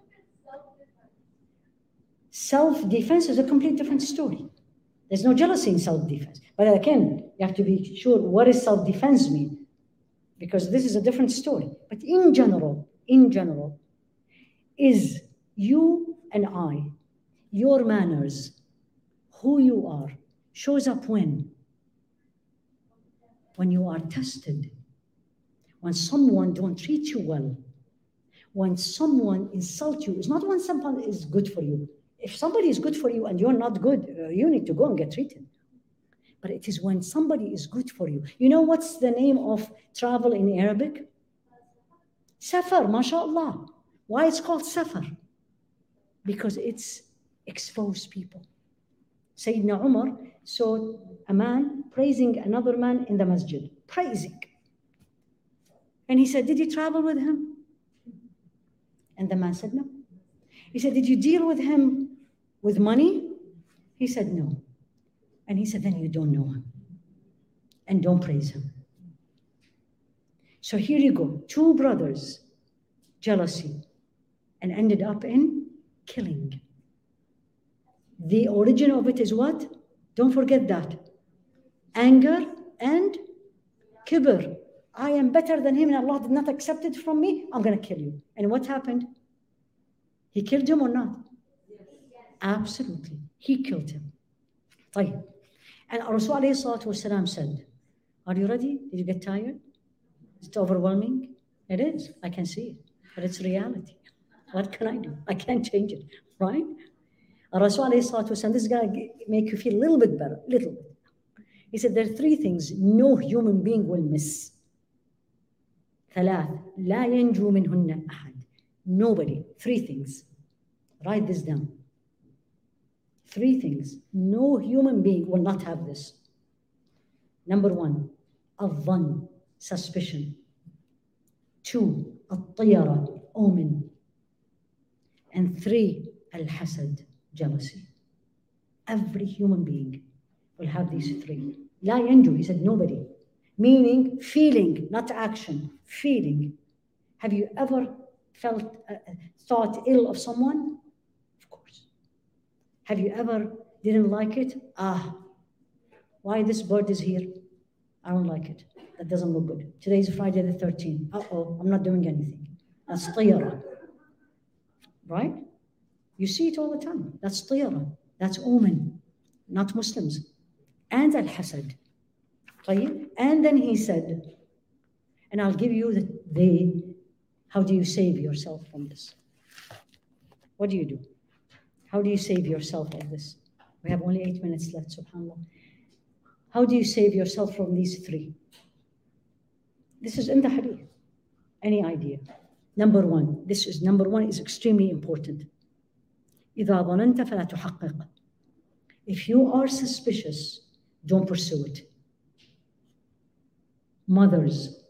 Self-defense is a complete different story. There's no jealousy in self-defense. But again, you have to be sure what does self-defense mean? Because this is a different story. But in general, in general, is you and I, your manners, who you are, shows up when? When you are tested. When someone don't treat you well, when someone insults you, it's not when someone is good for you. If somebody is good for you and you're not good, uh, you need to go and get treated. But it is when somebody is good for you. You know what's the name of travel in Arabic? Safar, mashallah. Why it's called Safar? Because it's exposed people. Sayyidina Umar saw a man praising another man in the masjid, praising. And he said, did you travel with him? And the man said, no. He said, did you deal with him with money? He said, no. And he said, then you don't know him. And don't praise him. So here you go, two brothers, jealousy, and ended up in killing. The origin of it is what? Don't forget that. Anger and kibr. I am better than him and Allah did not accept it from me. I'm going to kill you. And what happened? He killed him or not? Yes. Absolutely. He killed him. طيب. And Rasul alayhi salatu wasalam said, are you ready? Did you get tired? Is it overwhelming? It is. I can see it. But it's reality. What can I do? I can't change it. Right? Rasul alayhi salatu wasalam, this is going to make you feel a little bit better. Little bit. He said there are three things no human being will miss. ثلاث لا ينجو منهن أحد. Nobody. Three things. Write this down. Three things. No human being will not have this. Number one, الظن, suspicion. Two, الطيرة, omen. And three, الحسد, jealousy. Every human being will have these three. لا ينجو, he said nobody. Meaning feeling, not action, feeling. Have you ever felt, uh, thought ill of someone? Of course. Have you ever didn't like it? Ah, why this bird is here? I don't like it. That doesn't look good. Today is Friday the thirteenth. Uh-oh, I'm not doing anything. That's tiyara. Right? You see it all the time. That's tiyara. That's omen. Not Muslims. And al-hasad. And then he said, and I'll give you the, the, how do you save yourself from this? What do you do? How do you save yourself of this? We have only eight minutes left, subhanAllah. How do you save yourself from these three? This is in the hadith. Any idea? Number one, this is number one is extremely important. إذا ظننت فلا تحقق. If you are suspicious, don't pursue it. Mothers,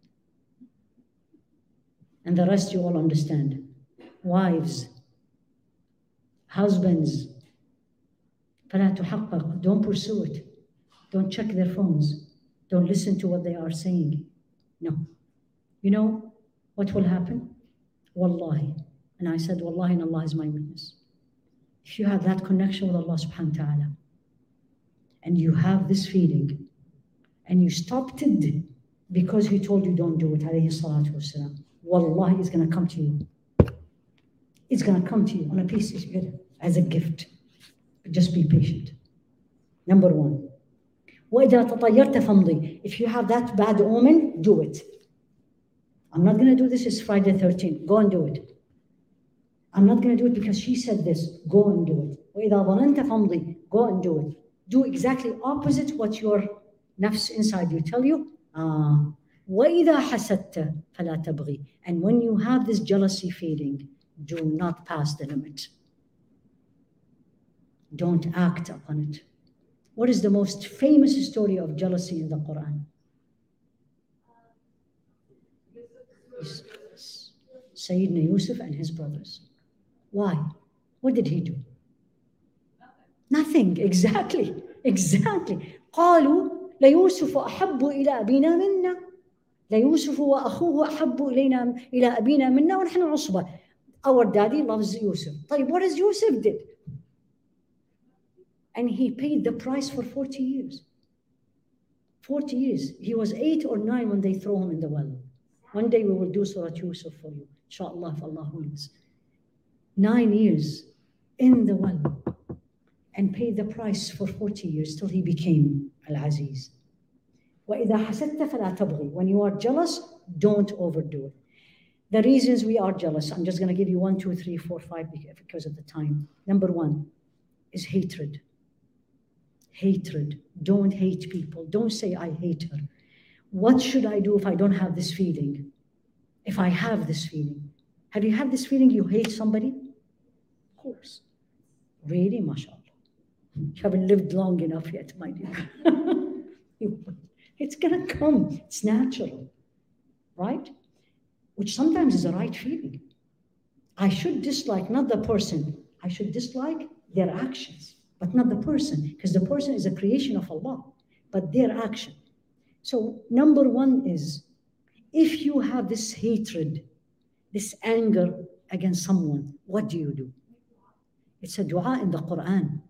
and the rest you all understand. Wives, husbands, فلا تحقق. Don't pursue it. Don't check their phones. Don't listen to what they are saying. No. You know what will happen? Wallahi. And I said, Wallahi, and Allah is my witness. If you have that connection with Allah subhanahu wa ta'ala, and you have this feeling, and you stopped it, because he told you don't do it, alayhi salatu wasalam, wallahi, it's going to come to you. It's going to come to you on a piece of it as a gift. Just be patient. Number one. وَإِذَا تَطَيَّرْتَ فَامْضِي. If you have that bad omen, do it. I'm not going to do this, it's Friday the thirteenth. Go and do it. I'm not going to do it because she said this. Go and do it. وَإِذَا ظَنَنْتَ فَامْضِي. Go and do it. Do exactly opposite what your nafs inside you tell you. Ah. وَإِذَا حَسَدْتَ فَلَا تَبْغِي. And when you have this jealousy feeling, do not pass the limit. Don't act upon it. What is the most famous story of jealousy in the Quran? Sayyidina Yusuf and his brothers. Why? What did he do? Nothing. Exactly. Exactly. قالوا ليوسف أحب إلى أبينا منا ليوسف وأخوه أحب إلينا إلى أبينا منا ونحن عصبة. Our daddy loves Yusuf. طيب, what does Yusuf did? And he paid the price for forty years. forty years. He was eight or nine when they throw him in the well. One day we will do Surah Yusuf for you. Inshallah, if Allah wills. Nine years in the well. And paid the price for forty years till he became Al-Aziz. وَإِذَا حَسَدْتَ فَلَا تَبْغِي. When you are jealous, don't overdo it. The reasons we are jealous, I'm just going to give you one, two, three, four, five because of the time. Number one is hatred. Hatred. Don't hate people. Don't say, I hate her. What should I do if I don't have this feeling? If I have this feeling. Have you had this feeling you hate somebody? Of course. Really, mashallah. You haven't lived long enough yet, my dear. It's going to come. It's natural. Right? Which sometimes is a right feeling. I should dislike not the person. I should dislike their actions, but not the person, because the person is a creation of Allah, but their action. So number one is, if you have this hatred, this anger against someone, what do you do? It's a dua in the Quran.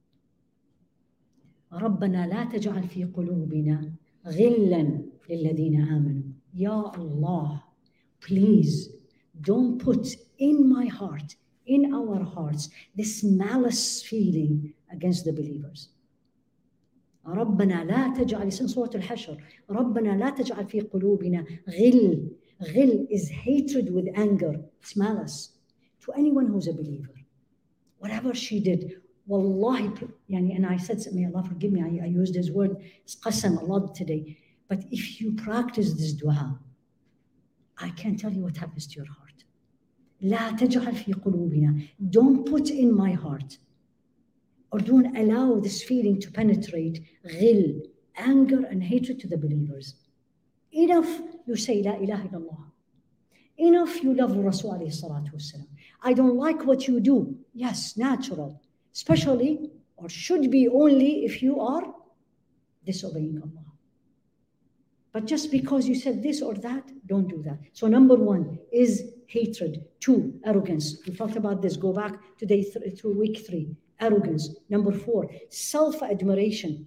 رَبَّنَا لَا تَجْعَلْ فِي قُلُوبِنَا غِلًّا لِلَّذِينَ آمَنُوا. Ya Allah, please don't put in my heart, in our hearts, this malice feeling against the believers. ربنا لا تجعل, it's in Surah Al-Hashr, ربنا لا تجعل في قلوبنا غل. غل is hatred with anger. It's malice to anyone who's a believer. Whatever she did, wallahi, yani, and I said, may Allah forgive me, I, I used his word, it's qasam a lot today. But if you practice this dua, I can't tell you what happens to your heart. لا تجعل في قلوبنا. Don't put in my heart, or don't allow this feeling to penetrate غل, anger and hatred to the believers. Enough you say La ilaha illallah. Enough you love Rasul alayhi salatu wasalam. I don't like what you do. Yes, natural. Especially, or should be only if you are disobeying Allah. But just because you said this or that, don't do that. So number one is hatred. Two, arrogance. We talked about this. Go back to day th- to week three. Arrogance. Number four, self-admiration.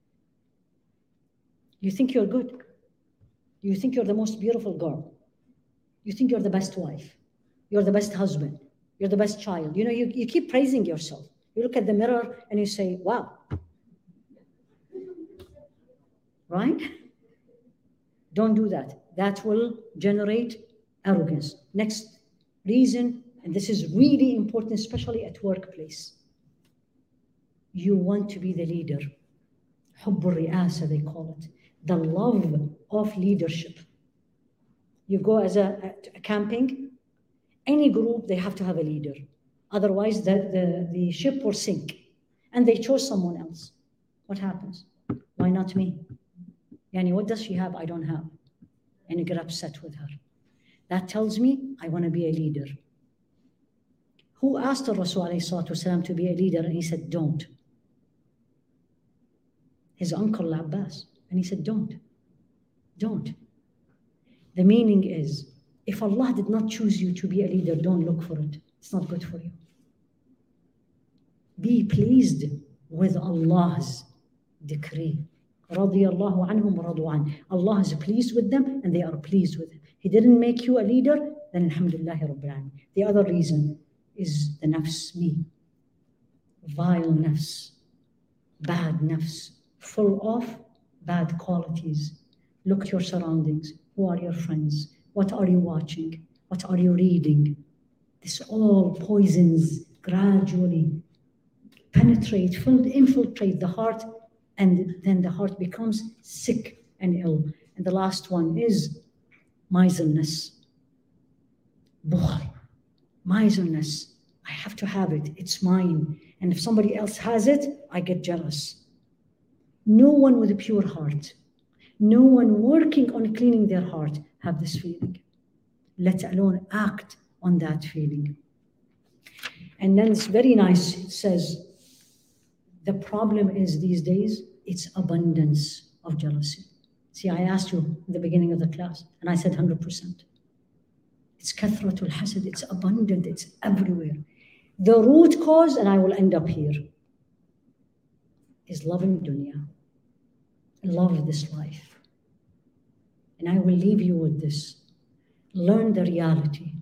You think you're good. You think you're the most beautiful girl. You think you're the best wife. You're the best husband. You're the best child. You know, you, you keep praising yourself. You look at the mirror and you say, wow. Right? Don't do that. That will generate arrogance. Next reason, and this is really important, especially at workplace. You want to be the leader. حب الرئاسة, they call it. The love of leadership. You go as a, a camping, any group, they have to have a leader. Otherwise, the, the, the ship will sink. And they chose someone else. What happens? Why not me? Yani, what does she have I don't have? And you get upset with her. That tells me I want to be a leader. Who asked the Rasul ﷺ to be a leader? And he said, don't. His uncle Abbas. And he said, don't. Don't. The meaning is, if Allah did not choose you to be a leader, don't look for it. It's not good for you. Be pleased with Allah's decree. رضي الله عنهم ورضوا عنه. Allah is pleased with them and they are pleased with him. He didn't make you a leader, then alhamdulillah rabbil alamin. The other reason is the nafs, me. Vile nafs, bad nafs, full of bad qualities. Look at your surroundings. Who are your friends? What are you watching? What are you reading? This all poisons gradually penetrate, infiltrate the heart, and then the heart becomes sick and ill. And the last one is miserliness. Bukhl, miserliness. I have to have it. It's mine. And if somebody else has it, I get jealous. No one with a pure heart, no one working on cleaning their heart have this feeling, let alone act on that feeling. And then it's very nice. It says, the problem is these days, it's abundance of jealousy. See, I asked you at the beginning of the class, and I said one hundred percent. It's kathratul hasad, it's abundant, it's everywhere. The root cause, and I will end up here, is loving dunya. Love this life. And I will leave you with this. Learn the reality.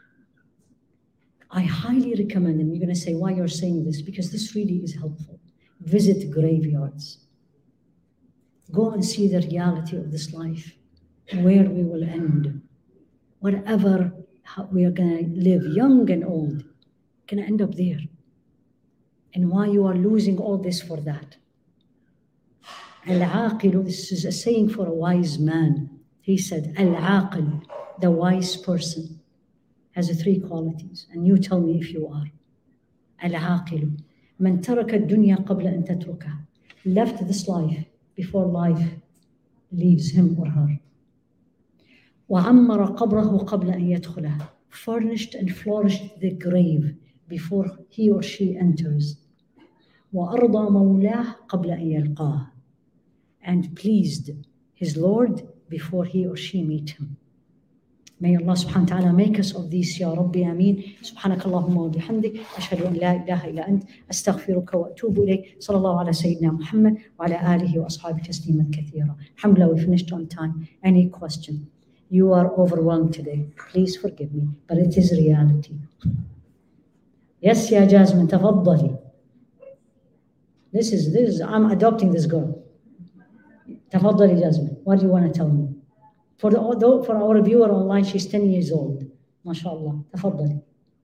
I highly recommend, and you're going to say why you're saying this, because this really is helpful. Visit graveyards. Go and see the reality of this life, where we will end. Wherever we are going to live, young and old, going to end up there. And why you are losing all this for that. Al-aqil, this is a saying for a wise man. He said, Al-aqil, the wise person, has three qualities. And you tell me if you are. Al-aqil, man taraka ad-dunya qabla an tatrukaha, left this life before life leaves him or her. وَعَمَّرَ قَبْرَهُ قَبْلَ أَن يَدْخُلَهُ, furnished and flourished the grave before he or she enters. وَأَرْضَى مَوْلَاهُ قَبْلَ أَن يَلْقَاهُ, and pleased his Lord before he or she meet him. May Allah subhanahu wa ta'ala make us of these, Ya Rabbi, Ameen. Subhanaka Allahumma wa bihamdik. Ashhadu an la ilaha illa ant. Astaghfiruka wa atubu ilayk. Sallallahu ala Sayyidina Muhammad wa ala alihi wa ashabihi tasliman kathira. Alhamdulillah, we finished on time. Any question? You are overwhelmed today. Please forgive me, but it is reality. Yes, Ya Jasmine, tafaddali. This is, this is, I'm adopting this girl. Tafaddali, Jasmine. What do you want to tell me? For the for our viewer online, she's ten years old. MashaAllah. Tafaddali.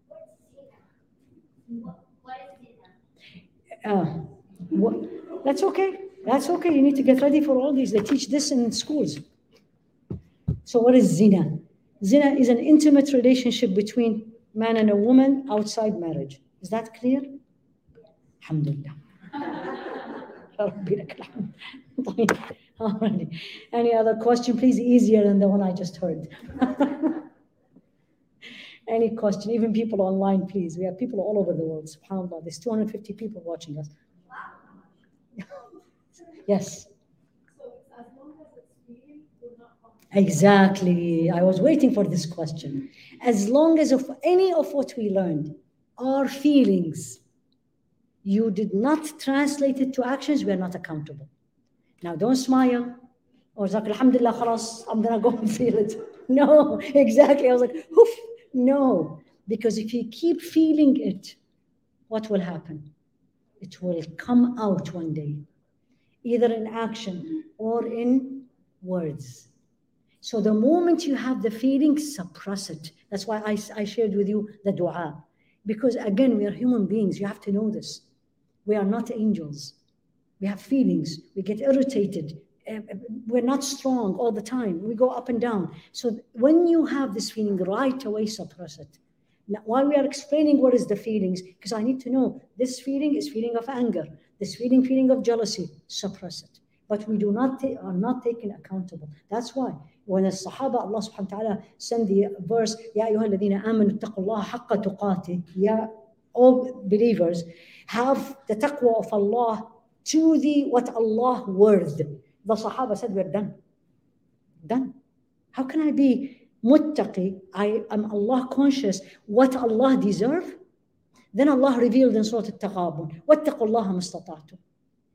What is it? Uh, what, that's okay. That's okay. You need to get ready for all these. They teach this in schools. So what is zina? Zina is an intimate relationship between man and a woman outside marriage. Is that clear? Alhamdulillah. Alrighty. Any other question, please? Easier than the one I just heard. Any question? Even people online, please. We have people all over the world. SubhanAllah. There's two hundred fifty people watching us. Yes. Exactly. I was waiting for this question. As long as of any of what we learned are feelings, you did not translate it to actions, we are not accountable. Now, don't smile. Or say, Alhamdulillah, khalas, I'm going to go and feel it. No, exactly. I was like, oof, no. Because if you keep feeling it, what will happen? It will come out one day, either in action or in words. So the moment you have the feeling, suppress it. That's why I, I shared with you the dua. Because again, we are human beings. You have to know this. We are not angels. We have feelings. We get irritated. We're not strong all the time. We go up and down. So when you have this feeling, right away suppress it. Now, while we are explaining what is the feelings, because I need to know this feeling is feeling of anger. This feeling, feeling of jealousy, suppress it. But we do not ta- are not taken accountable. That's why when the Sahaba, Allah subhanahu wa ta'ala send the verse, Ya ayyuha alladhina amanu taqullaha haqqa tuqatih, Ya all believers, have the taqwa of Allah to the what Allah worth. The Sahaba said, we're done. Done. How can I be muttaqi? I am Allah conscious, what Allah deserve? Then Allah revealed in Surah Al-Taghabun, وَاتَّقُوا اللَّهَ مَا اسْتَطَعْتُمْ.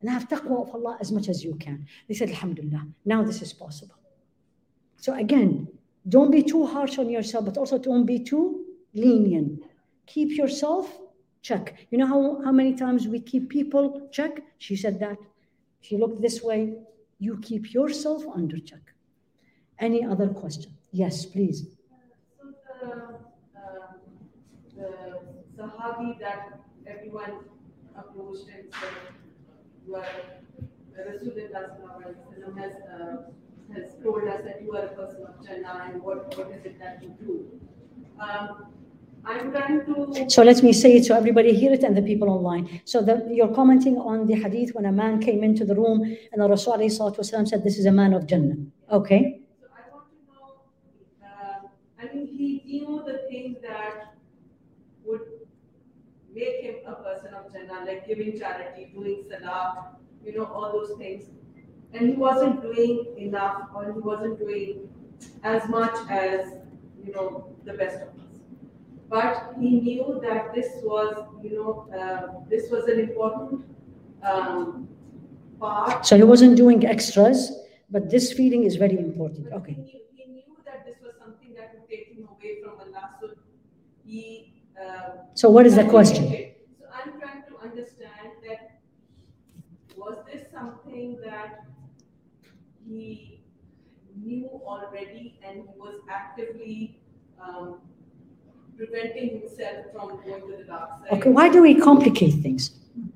and have taqwa of Allah as much as you can. They said, Alhamdulillah, now this is possible. So again, don't be too harsh on yourself, but also don't be too lenient. Keep yourself check. You know how, how many times we keep people check? She said that. She looked this way. You keep yourself under check. Any other question? Yes, please. So the, uh, the Sahabi that everyone approached and said, you are, Rasulullah has, uh, has told us that you are a person of Jannah and what, what is it that you do? Um, I'm trying to... So let me say it so everybody hear it and the people online. So the, you're commenting on the hadith when a man came into the room and the Rasul ﷺ said, this is a man of Jannah. Okay. So I want to know, uh, I mean, he knew the things that would make him a person of Jannah, like giving charity, doing salah, you know, all those things. And he wasn't doing enough, or he wasn't doing as much as, you know, the best of us. But he knew that this was, you know, uh, this was an important um, part. So he wasn't doing extras, but this feeling is very important. Okay. He knew, he knew that this was something that would take him away from Allah. So he. Uh, so what is the question? So I'm trying to understand that was this something that he knew already and he was actively um, preventing himself from going to the dark side? Okay, why do we complicate things?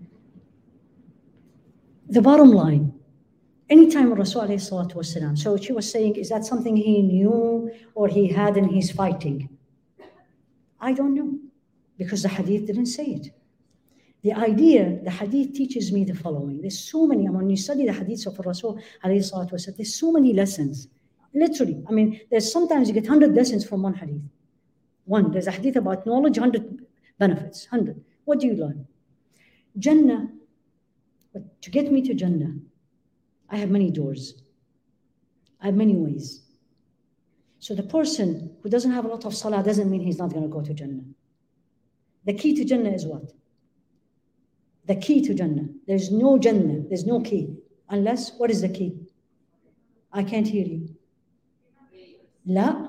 The bottom line, anytime Rasul alayhi salatu wasalam, so she was saying, is that something he knew or he had and he's fighting? I don't know, because the hadith didn't say it. The idea, the hadith teaches me the following. There's so many, I mean, when you study the hadiths of Rasul alayhi salatu wasalam, there's so many lessons. Literally, I mean, there's sometimes you get one hundred lessons from one hadith. One, there's a hadith about knowledge, one hundred benefits, one hundred. What do you learn? Jannah, but to get me to Jannah, I have many doors. I have many ways. So the person who doesn't have a lot of salah doesn't mean he's not going to go to Jannah. The key to Jannah is what? The key to Jannah. There's no Jannah, there's no key. Unless, what is the key? I can't hear you. La.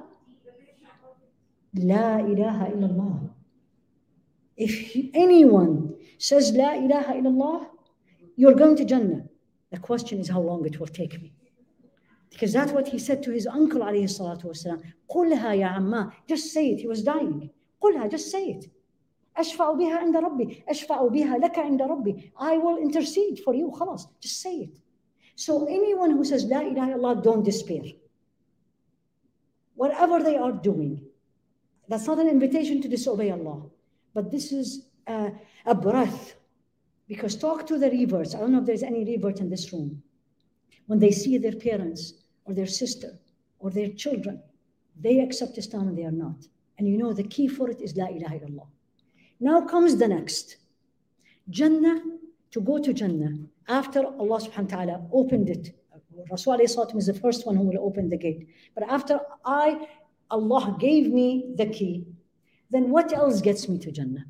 La ilaha illallah. If anyone says La ilaha illallah, you're going to Jannah. The question is how long it will take me. Because that's what he said to his uncle alayhi salatu wasalam. قُلْهَا يَا عَمَّا. Just say it. He was dying. قُلْهَا, just say it. أشفع بها عند ربي. أشفع بها لك عند ربي. I will intercede for you. خلاص. Just say it. So anyone who says La ilaha illallah, don't despair. Whatever they are doing, that's not an invitation to disobey Allah. But this is a, a breath. Because talk to the reverts. I don't know if there's any revert in this room. When they see their parents or their sister or their children, they accept Islam and they are not. And you know the key for it is La ilaha illallah. Now comes the next. Jannah, to go to Jannah, after Allah subhanahu wa ta'ala opened it. Rasul alayhi salatu is the first one who will open the gate. But after I, Allah gave me the key, then what else gets me to Jannah?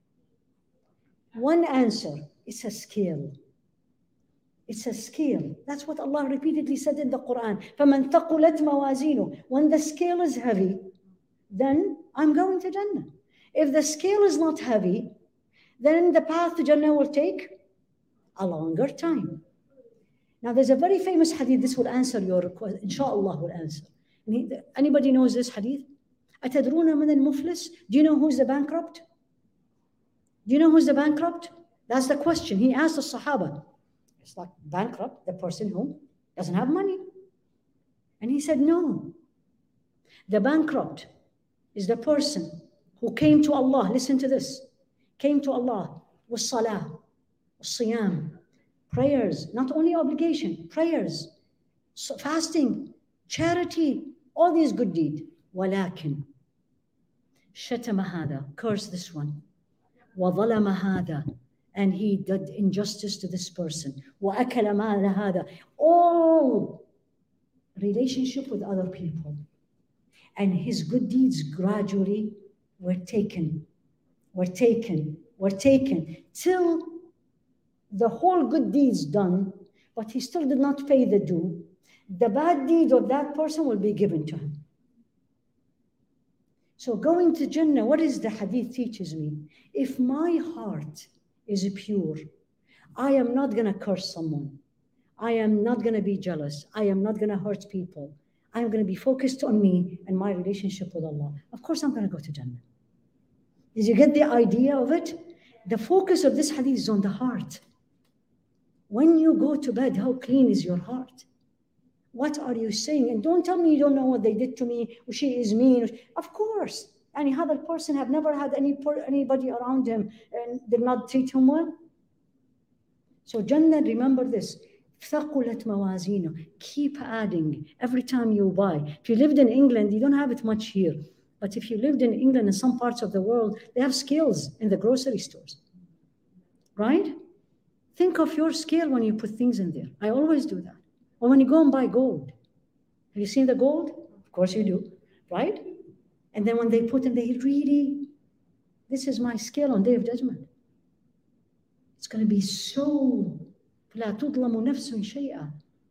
One answer, it's a scale. It's a scale. That's what Allah repeatedly said in the Quran. فَمَنْ ثَقُلَتْ مَوَازِينُهُ. When the scale is heavy, then I'm going to Jannah. If the scale is not heavy, then the path to Jannah will take a longer time. Now there's a very famous hadith, this will answer your request, inshallah will answer. Anybody knows this hadith? أَتَدْرُونَ مَنَ الْمُفْلِسِ. Do you know who's the bankrupt? Do you know who's the bankrupt? That's the question. He asked the Sahaba. It's like bankrupt, the person who doesn't have money. And he said, no. The bankrupt is the person who came to Allah. Listen to this. Came to Allah with salah, with siyam, prayers, not only obligation, prayers, fasting, charity, all these good deeds. ولكن شتم هذا, curse this one. وظلم هذا, and he did injustice to this person. وأكل مال هذا, all relationship with other people. And his good deeds gradually were taken, were taken, were taken, till the whole good deeds done, but he still did not pay the due, the bad deed of that person will be given to him. So going to Jannah, what is the hadith teaches me? If my heart is pure, I am not going to curse someone. I am not going to be jealous. I am not going to hurt people. I am going to be focused on me and my relationship with Allah. Of course, I'm going to go to Jannah. Did you get the idea of it? The focus of this hadith is on the heart. When you go to bed, how clean is your heart? What are you saying? And don't tell me you don't know what they did to me, or she is mean. Of course. And other person have never had any anybody around him and did not treat him well. So Jannah, remember this. ثقلت موازينه. Keep adding every time you buy. If you lived in England, you don't have it much here. But if you lived in England and some parts of the world, they have scales in the grocery stores. Right? Think of your scale when you put things in there. I always do that. Or when you go and buy gold. Have you seen the gold? Of course you do. Right? And then when they put in, they really, this is my scale on Day of Judgment. It's going to be so, لا تظلم نفس شيئا.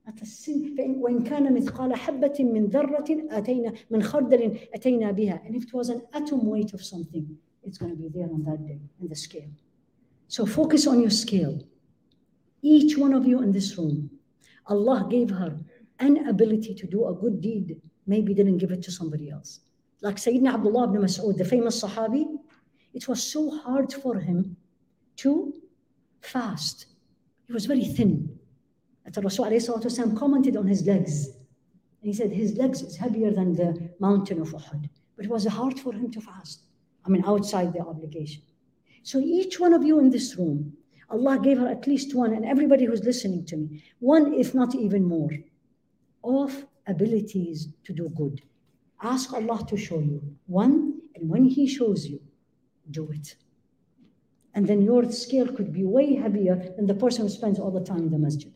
وإن كان مثقال حبة من ذرة أتينا من خردل أتينا بها. And if it was an atom weight of something, it's going to be there on that day in the scale. So focus on your scale. Each one of you in this room, Allah gave her an ability to do a good deed, maybe didn't give it to somebody else. Like Sayyidina Abdullah ibn Mas'ud, the famous Sahabi, it was so hard for him to fast. He was very thin. And Rasul ﷺ commented on his legs. And he said his legs is heavier than the mountain of Uhud. But it was hard for him to fast. I mean, outside the obligation. So each one of you in this room, Allah gave her at least one, and everybody who's listening to me, one, if not even more, of abilities to do good. Ask Allah to show you one, and when He shows you, do it. And then your scale could be way heavier than the person who spends all the time in the masjid.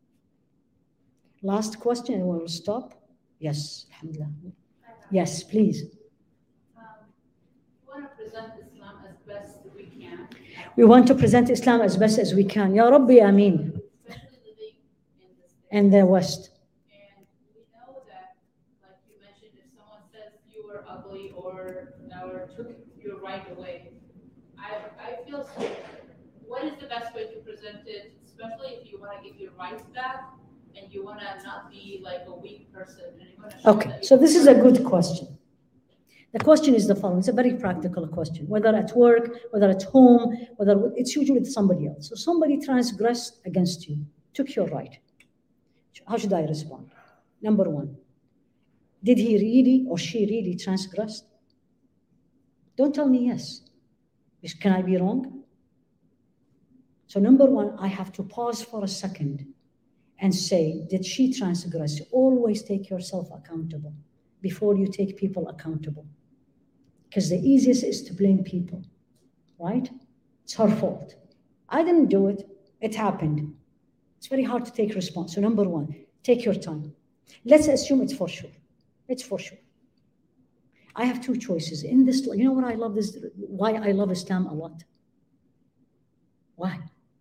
Last question, and we'll stop. Yes, alhamdulillah. Yes, please. Um, we want to present Islam as best we can. We want to present Islam as best as we can. Ya Rabbi, Ameen. Especially living in this state. In the West. And we know that, like you mentioned, if someone says you were ugly or, or took your right away, I, I feel so. What is the best way to present it, especially if you want to get your rights back and you want to not be like a weak person? And you want to show Okay, that so this is a good question. The question is the following. It's a very practical question. Whether at work, whether at home, whether it's usually with somebody else. So somebody transgressed against you, took your right. How should I respond? Number one, did he really or she really transgressed? Don't tell me yes. Can I be wrong? So number one, I have to pause for a second and say, did she transgress? Always take yourself accountable before you take people accountable. Because the easiest is to blame people, right? It's her fault. I didn't do it. It happened. It's very hard to take response. So number one, take your time. Let's assume it's for sure. It's for sure. I have two choices. In this, you know what I love this, why I love Islam a lot? Why?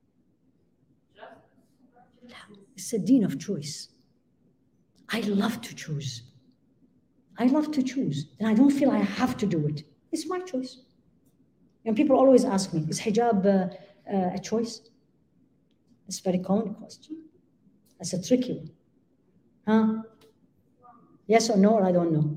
It's a deen of choice. I love to choose. I love to choose, and I don't feel I have to do it. It's my choice. And people always ask me, is hijab uh, uh, a choice? It's a very common question. That's a tricky one. Huh? Yes or no, or I don't know.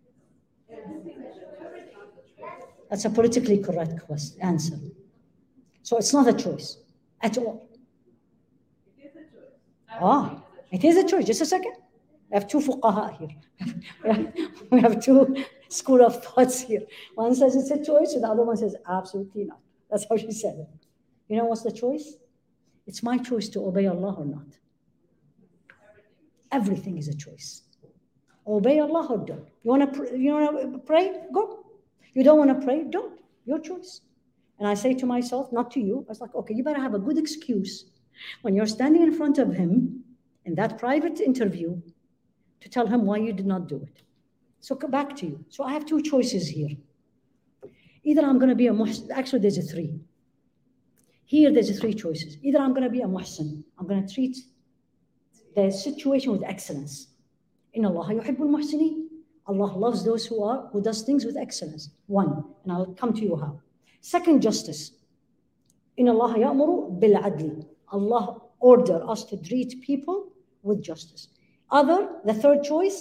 That's a politically correct question, answer. So it's not a choice at all. It is a choice. Ah, it is a choice. Just a second. We have two fuqaha here. We have two school of thoughts here. One says it's a choice, and the other one says absolutely not. That's how she said it. You know what's the choice? It's my choice to obey Allah or not. Everything is a choice. Obey Allah or don't. You want to pr- you want to pray? Go. You don't want to pray? Don't. Your choice. And I say to myself, not to you. I was like, okay, you better have a good excuse when you're standing in front of him in that private interview to tell him why you did not do it. So come back to you. So I have two choices here. Either I'm going to be a muhsin. Actually, there's a three. Here, there's three choices. Either I'm going to be a muhsin, I'm going to treat the situation with excellence. Inna Allah yuhibbul muhsinin. Allah loves those who are who does things with excellence. One, and I'll come to you how. Second, justice. Inna Allah ya'muru bil adli. Allah order us to treat people with justice. Other, the third choice,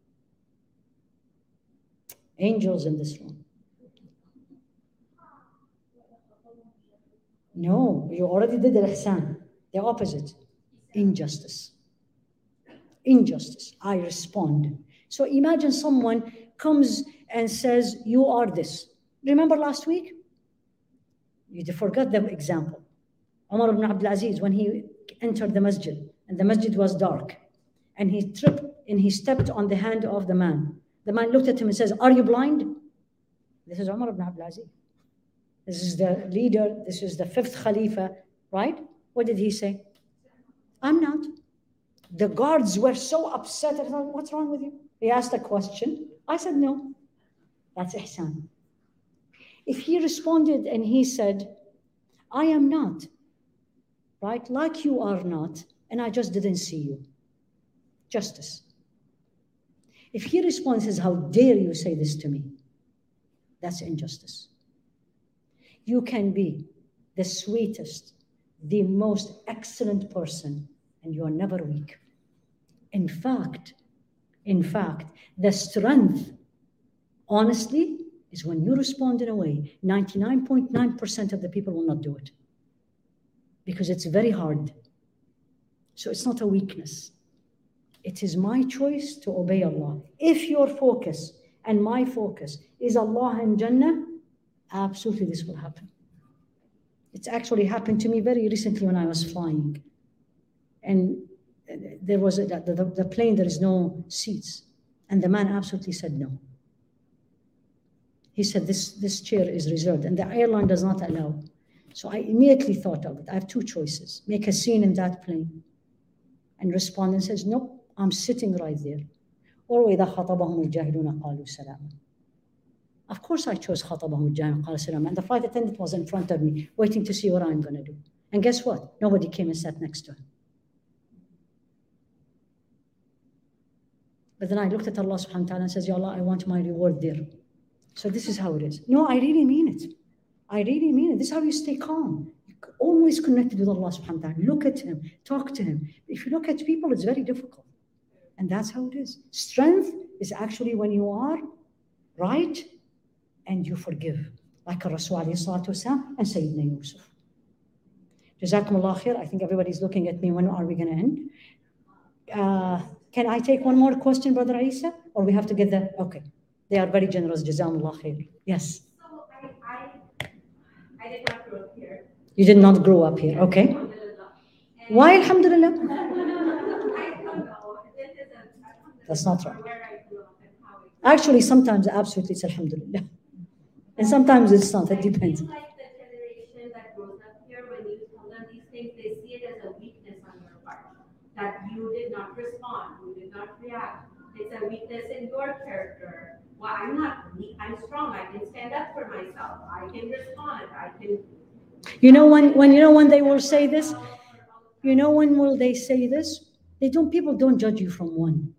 angels in this room. No, you already did al-ihsan. The opposite, injustice. Injustice. I respond. So imagine someone comes and says, you are this. Remember last week? You forgot the example. Umar ibn Abdul Aziz, when he entered the masjid, and the masjid was dark, and he tripped and he stepped on the hand of the man. The man looked at him and says, are you blind? This is Umar ibn Abdul Aziz. This is the leader, this is the fifth Khalifa, right? What did he say? I'm not. The guards were so upset. I thought, what's wrong with you? He asked a question. I said, no. That's ihsan. If he responded and he said, I am not, right? Like you are not, and I just didn't see you. Justice. If he responds and says, how dare you say this to me? That's injustice. You can be the sweetest, the most excellent person, and you are never weak. In fact, in fact, the strength, honestly, is when you respond in a way, ninety-nine point nine percent of the people will not do it. Because it's very hard. So it's not a weakness. It is my choice to obey Allah. If your focus and my focus is Allah and Jannah, absolutely this will happen. It's actually happened to me very recently when I was flying. And there was a, the, the, the plane, there is no seats. And the man absolutely said no. He said, this, this chair is reserved, and the airline does not allow. So I immediately thought of it. I have two choices. Make a scene in that plane and respond and says, nope, I'm sitting right there. Or وَإِذَا خَطَبَهُمُ الْجَاهِلُونَ قَالُوا سَلَامًا. Of course I chose خَطَبَهُمُ الْجَاهِلُونَ قَالُوا سَلَامًا. And the flight attendant was in front of me, waiting to see what I'm going to do. And guess what? Nobody came and sat next to him. But then I looked at Allah subhanahu wa ta'ala and says, Ya Allah, I want my reward there. So this is how it is. No, I really mean it. I really mean it. This is how you stay calm. You're always connected with Allah subhanahu wa ta'ala. Look at Him, talk to Him. If you look at people, it's very difficult. And that's how it is. Strength is actually when you are right and you forgive. Like Rasul alayhi salatu wasalam and Sayyidina Yusuf. Jazakumullah khair. I think everybody's looking at me. When are we going to end? Uh, can I take one more question, Brother Isa? Or we have to get the... Okay. They are very generous. Jazakumullah khair. Yes. So I, I, I did not grow up here. You did not grow up here. Okay. Alhamdulillah. Why Alhamdulillah? I don't know. This is a, That's not right. where I grew up and how it Actually, sometimes absolutely it's Alhamdulillah. And sometimes it's not. It depends. I feel like the generation that grows up here, when you tell them these things, they see it as a weakness on your part. That you did not respond, you did not react. It's a weakness in your character. Well, I'm not weak, I'm strong, I can stand up for myself, I can respond, I can... You know when, when you know when they will say this? You know when will they say this? They don't, people don't judge you from one.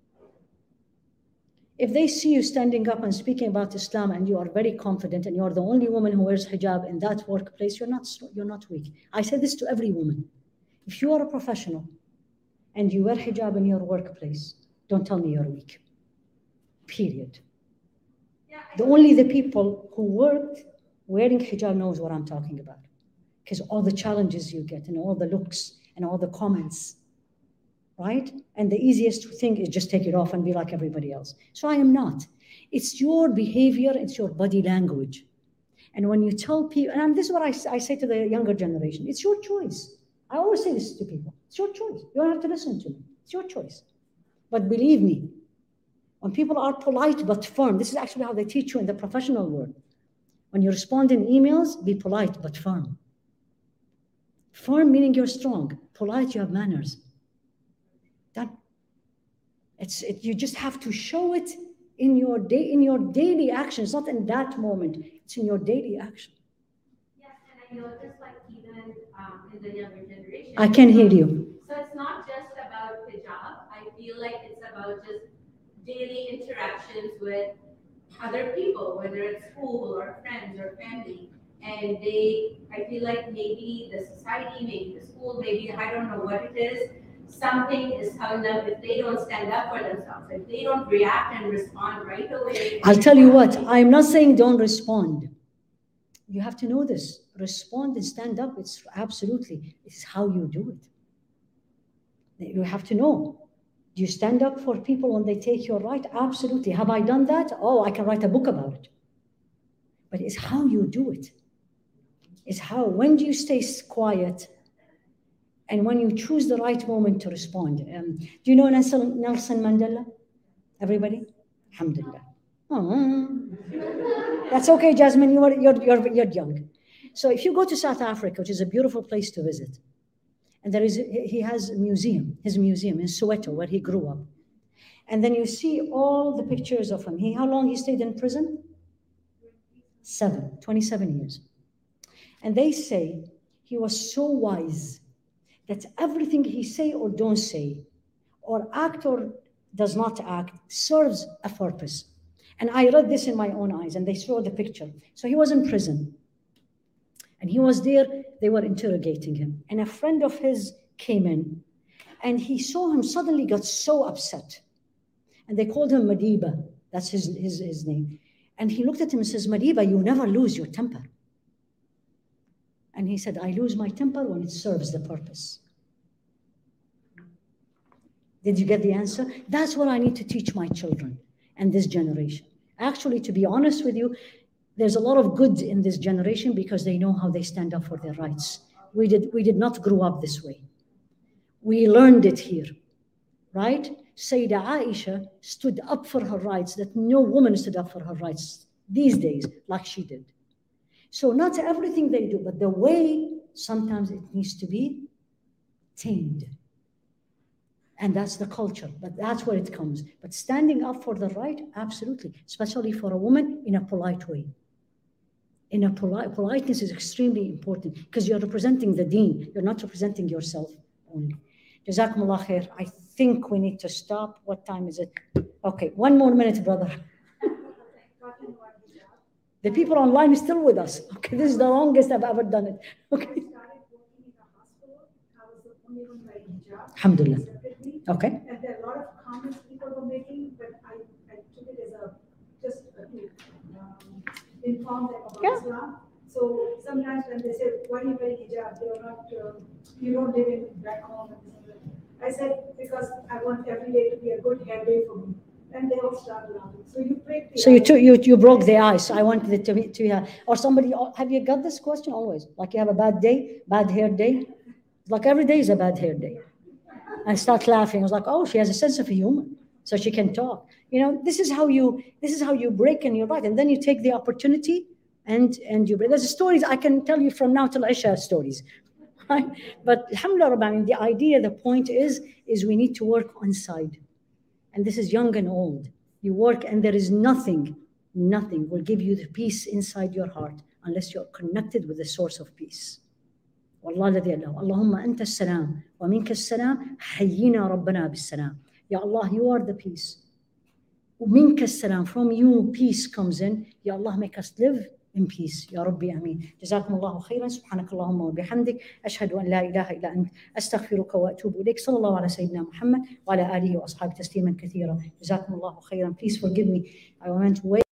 If they see you standing up and speaking about Islam and you are very confident and you are the only woman who wears hijab in that workplace, you're not, you're not weak. I say this to every woman. If you are a professional and you wear hijab in your workplace, don't tell me you're weak. Period. The only the people who worked wearing hijab knows what I'm talking about. Because all the challenges you get and all the looks and all the comments, right? And the easiest thing is just take it off and be like everybody else. So I am not. It's your behavior, it's your body language. And when you tell people, and this is what I, I say to the younger generation, it's your choice. I always say this to people. It's your choice. You don't have to listen to me. It's your choice. But believe me, when people are polite but firm, this is actually how they teach you in the professional world. When you respond in emails, be polite but firm. Firm meaning you're strong. Polite, you have manners. That, it's, it, you just have to show it in your, day, in your daily actions, not in that moment. It's in your daily action. Yes, and I know just like even women um, in the younger generation. I can hear you. So it's not just about hijab. I feel like it's about just daily interactions with other people, whether it's school or friends or family. And they, I feel like maybe the society, maybe the school, maybe I don't know what it is, something is telling them if they don't stand up for themselves, if they don't react and respond right away. I'll tell you what, I'm not saying don't respond. You have to know this. Respond and stand up. It's absolutely, it's how you do it. You have to know. Do you stand up for people when they take your right? Absolutely. Have I done that? Oh, I can write a book about it. But it's how you do it. It's how, when do you stay quiet and when you choose the right moment to respond. Um, do you know Nelson, Nelson Mandela? Everybody? Alhamdulillah. Oh. That's okay, Jasmine, you are, you're, you're, you're young. So if you go to South Africa, which is a beautiful place to visit, and there is, he has a museum, his museum in Soweto, where he grew up. And then you see all the pictures of him. He, how long he stayed in prison? Seven, twenty-seven years. And they say he was so wise that everything he say or don't say, or act or does not act, serves a purpose. And I read this in my own eyes, and they showed the picture. So he was in prison. And he was there, they were interrogating him. And a friend of his came in, and he saw him, suddenly got so upset. And they called him Madiba, that's his, his, his name. And he looked at him and says, Madiba, you never lose your temper. And he said, I lose my temper when it serves the purpose. Did you get the answer? That's what I need to teach my children and this generation. Actually, to be honest with you, there's a lot of good in this generation because they know how they stand up for their rights. We did, we did not grow up this way. We learned it here, right? Sayyidah Aisha stood up for her rights that no woman stood up for her rights these days like she did. So not everything they do, but the way, sometimes it needs to be tamed. And that's the culture, but that's where it comes. But standing up for the right, absolutely, especially for a woman in a polite way. In a polite, politeness is extremely important because you're representing the deen. You're not representing yourself only. Jazakumullah khair. I think we need to stop. What time is it? Okay, one more minute, brother. The people online are still with us. Okay, this is the longest I've ever done it. Okay. Alhamdulillah. Okay. And there are a lot of comments people were making, but I, I took it as a just uh, to um, inform them about Yeah. Islam. So sometimes when they say, why are you wearing hijab? They are not, uh, you don't live in back home. And this and that. I said, because I want every day to be a good hair day for me. And they all started laughing. So you break the So you ice. took you you broke the ice. I wanted it to be to uh, or somebody. Have you got this question always? Like you have a bad day, bad hair day. Like every day is a bad hair day. I start laughing. I was like, oh, she has a sense of humor, so she can talk. You know, this is how you this is how you break and you're right, and then you take the opportunity and and you break. There's stories I can tell you from now till Isha stories. Right? But alhamdulillah, I mean, the idea, the point is, is we need to work inside. And this is young and old. You work and there is nothing, nothing will give you the peace inside your heart unless you're connected with the source of peace. والله الذي الله اللهم أنت السلام ومنك السلام حيينا ربنا بالسلام. Ya Allah, you are the peace. ومنك السلام, from you peace comes in. Ya Allah, make us live in peace. يا ربي آمين. جزاكم الله خيرا. سبحانك اللهم وبحمدك أشهد أن لا إله إلا أنت أستغفرك وأتوب إليك. صلى الله على سيدنا محمد وعلى آله وأصحابه تسليما كثيرا. جزاكم الله خيرا. Please forgive me. I went way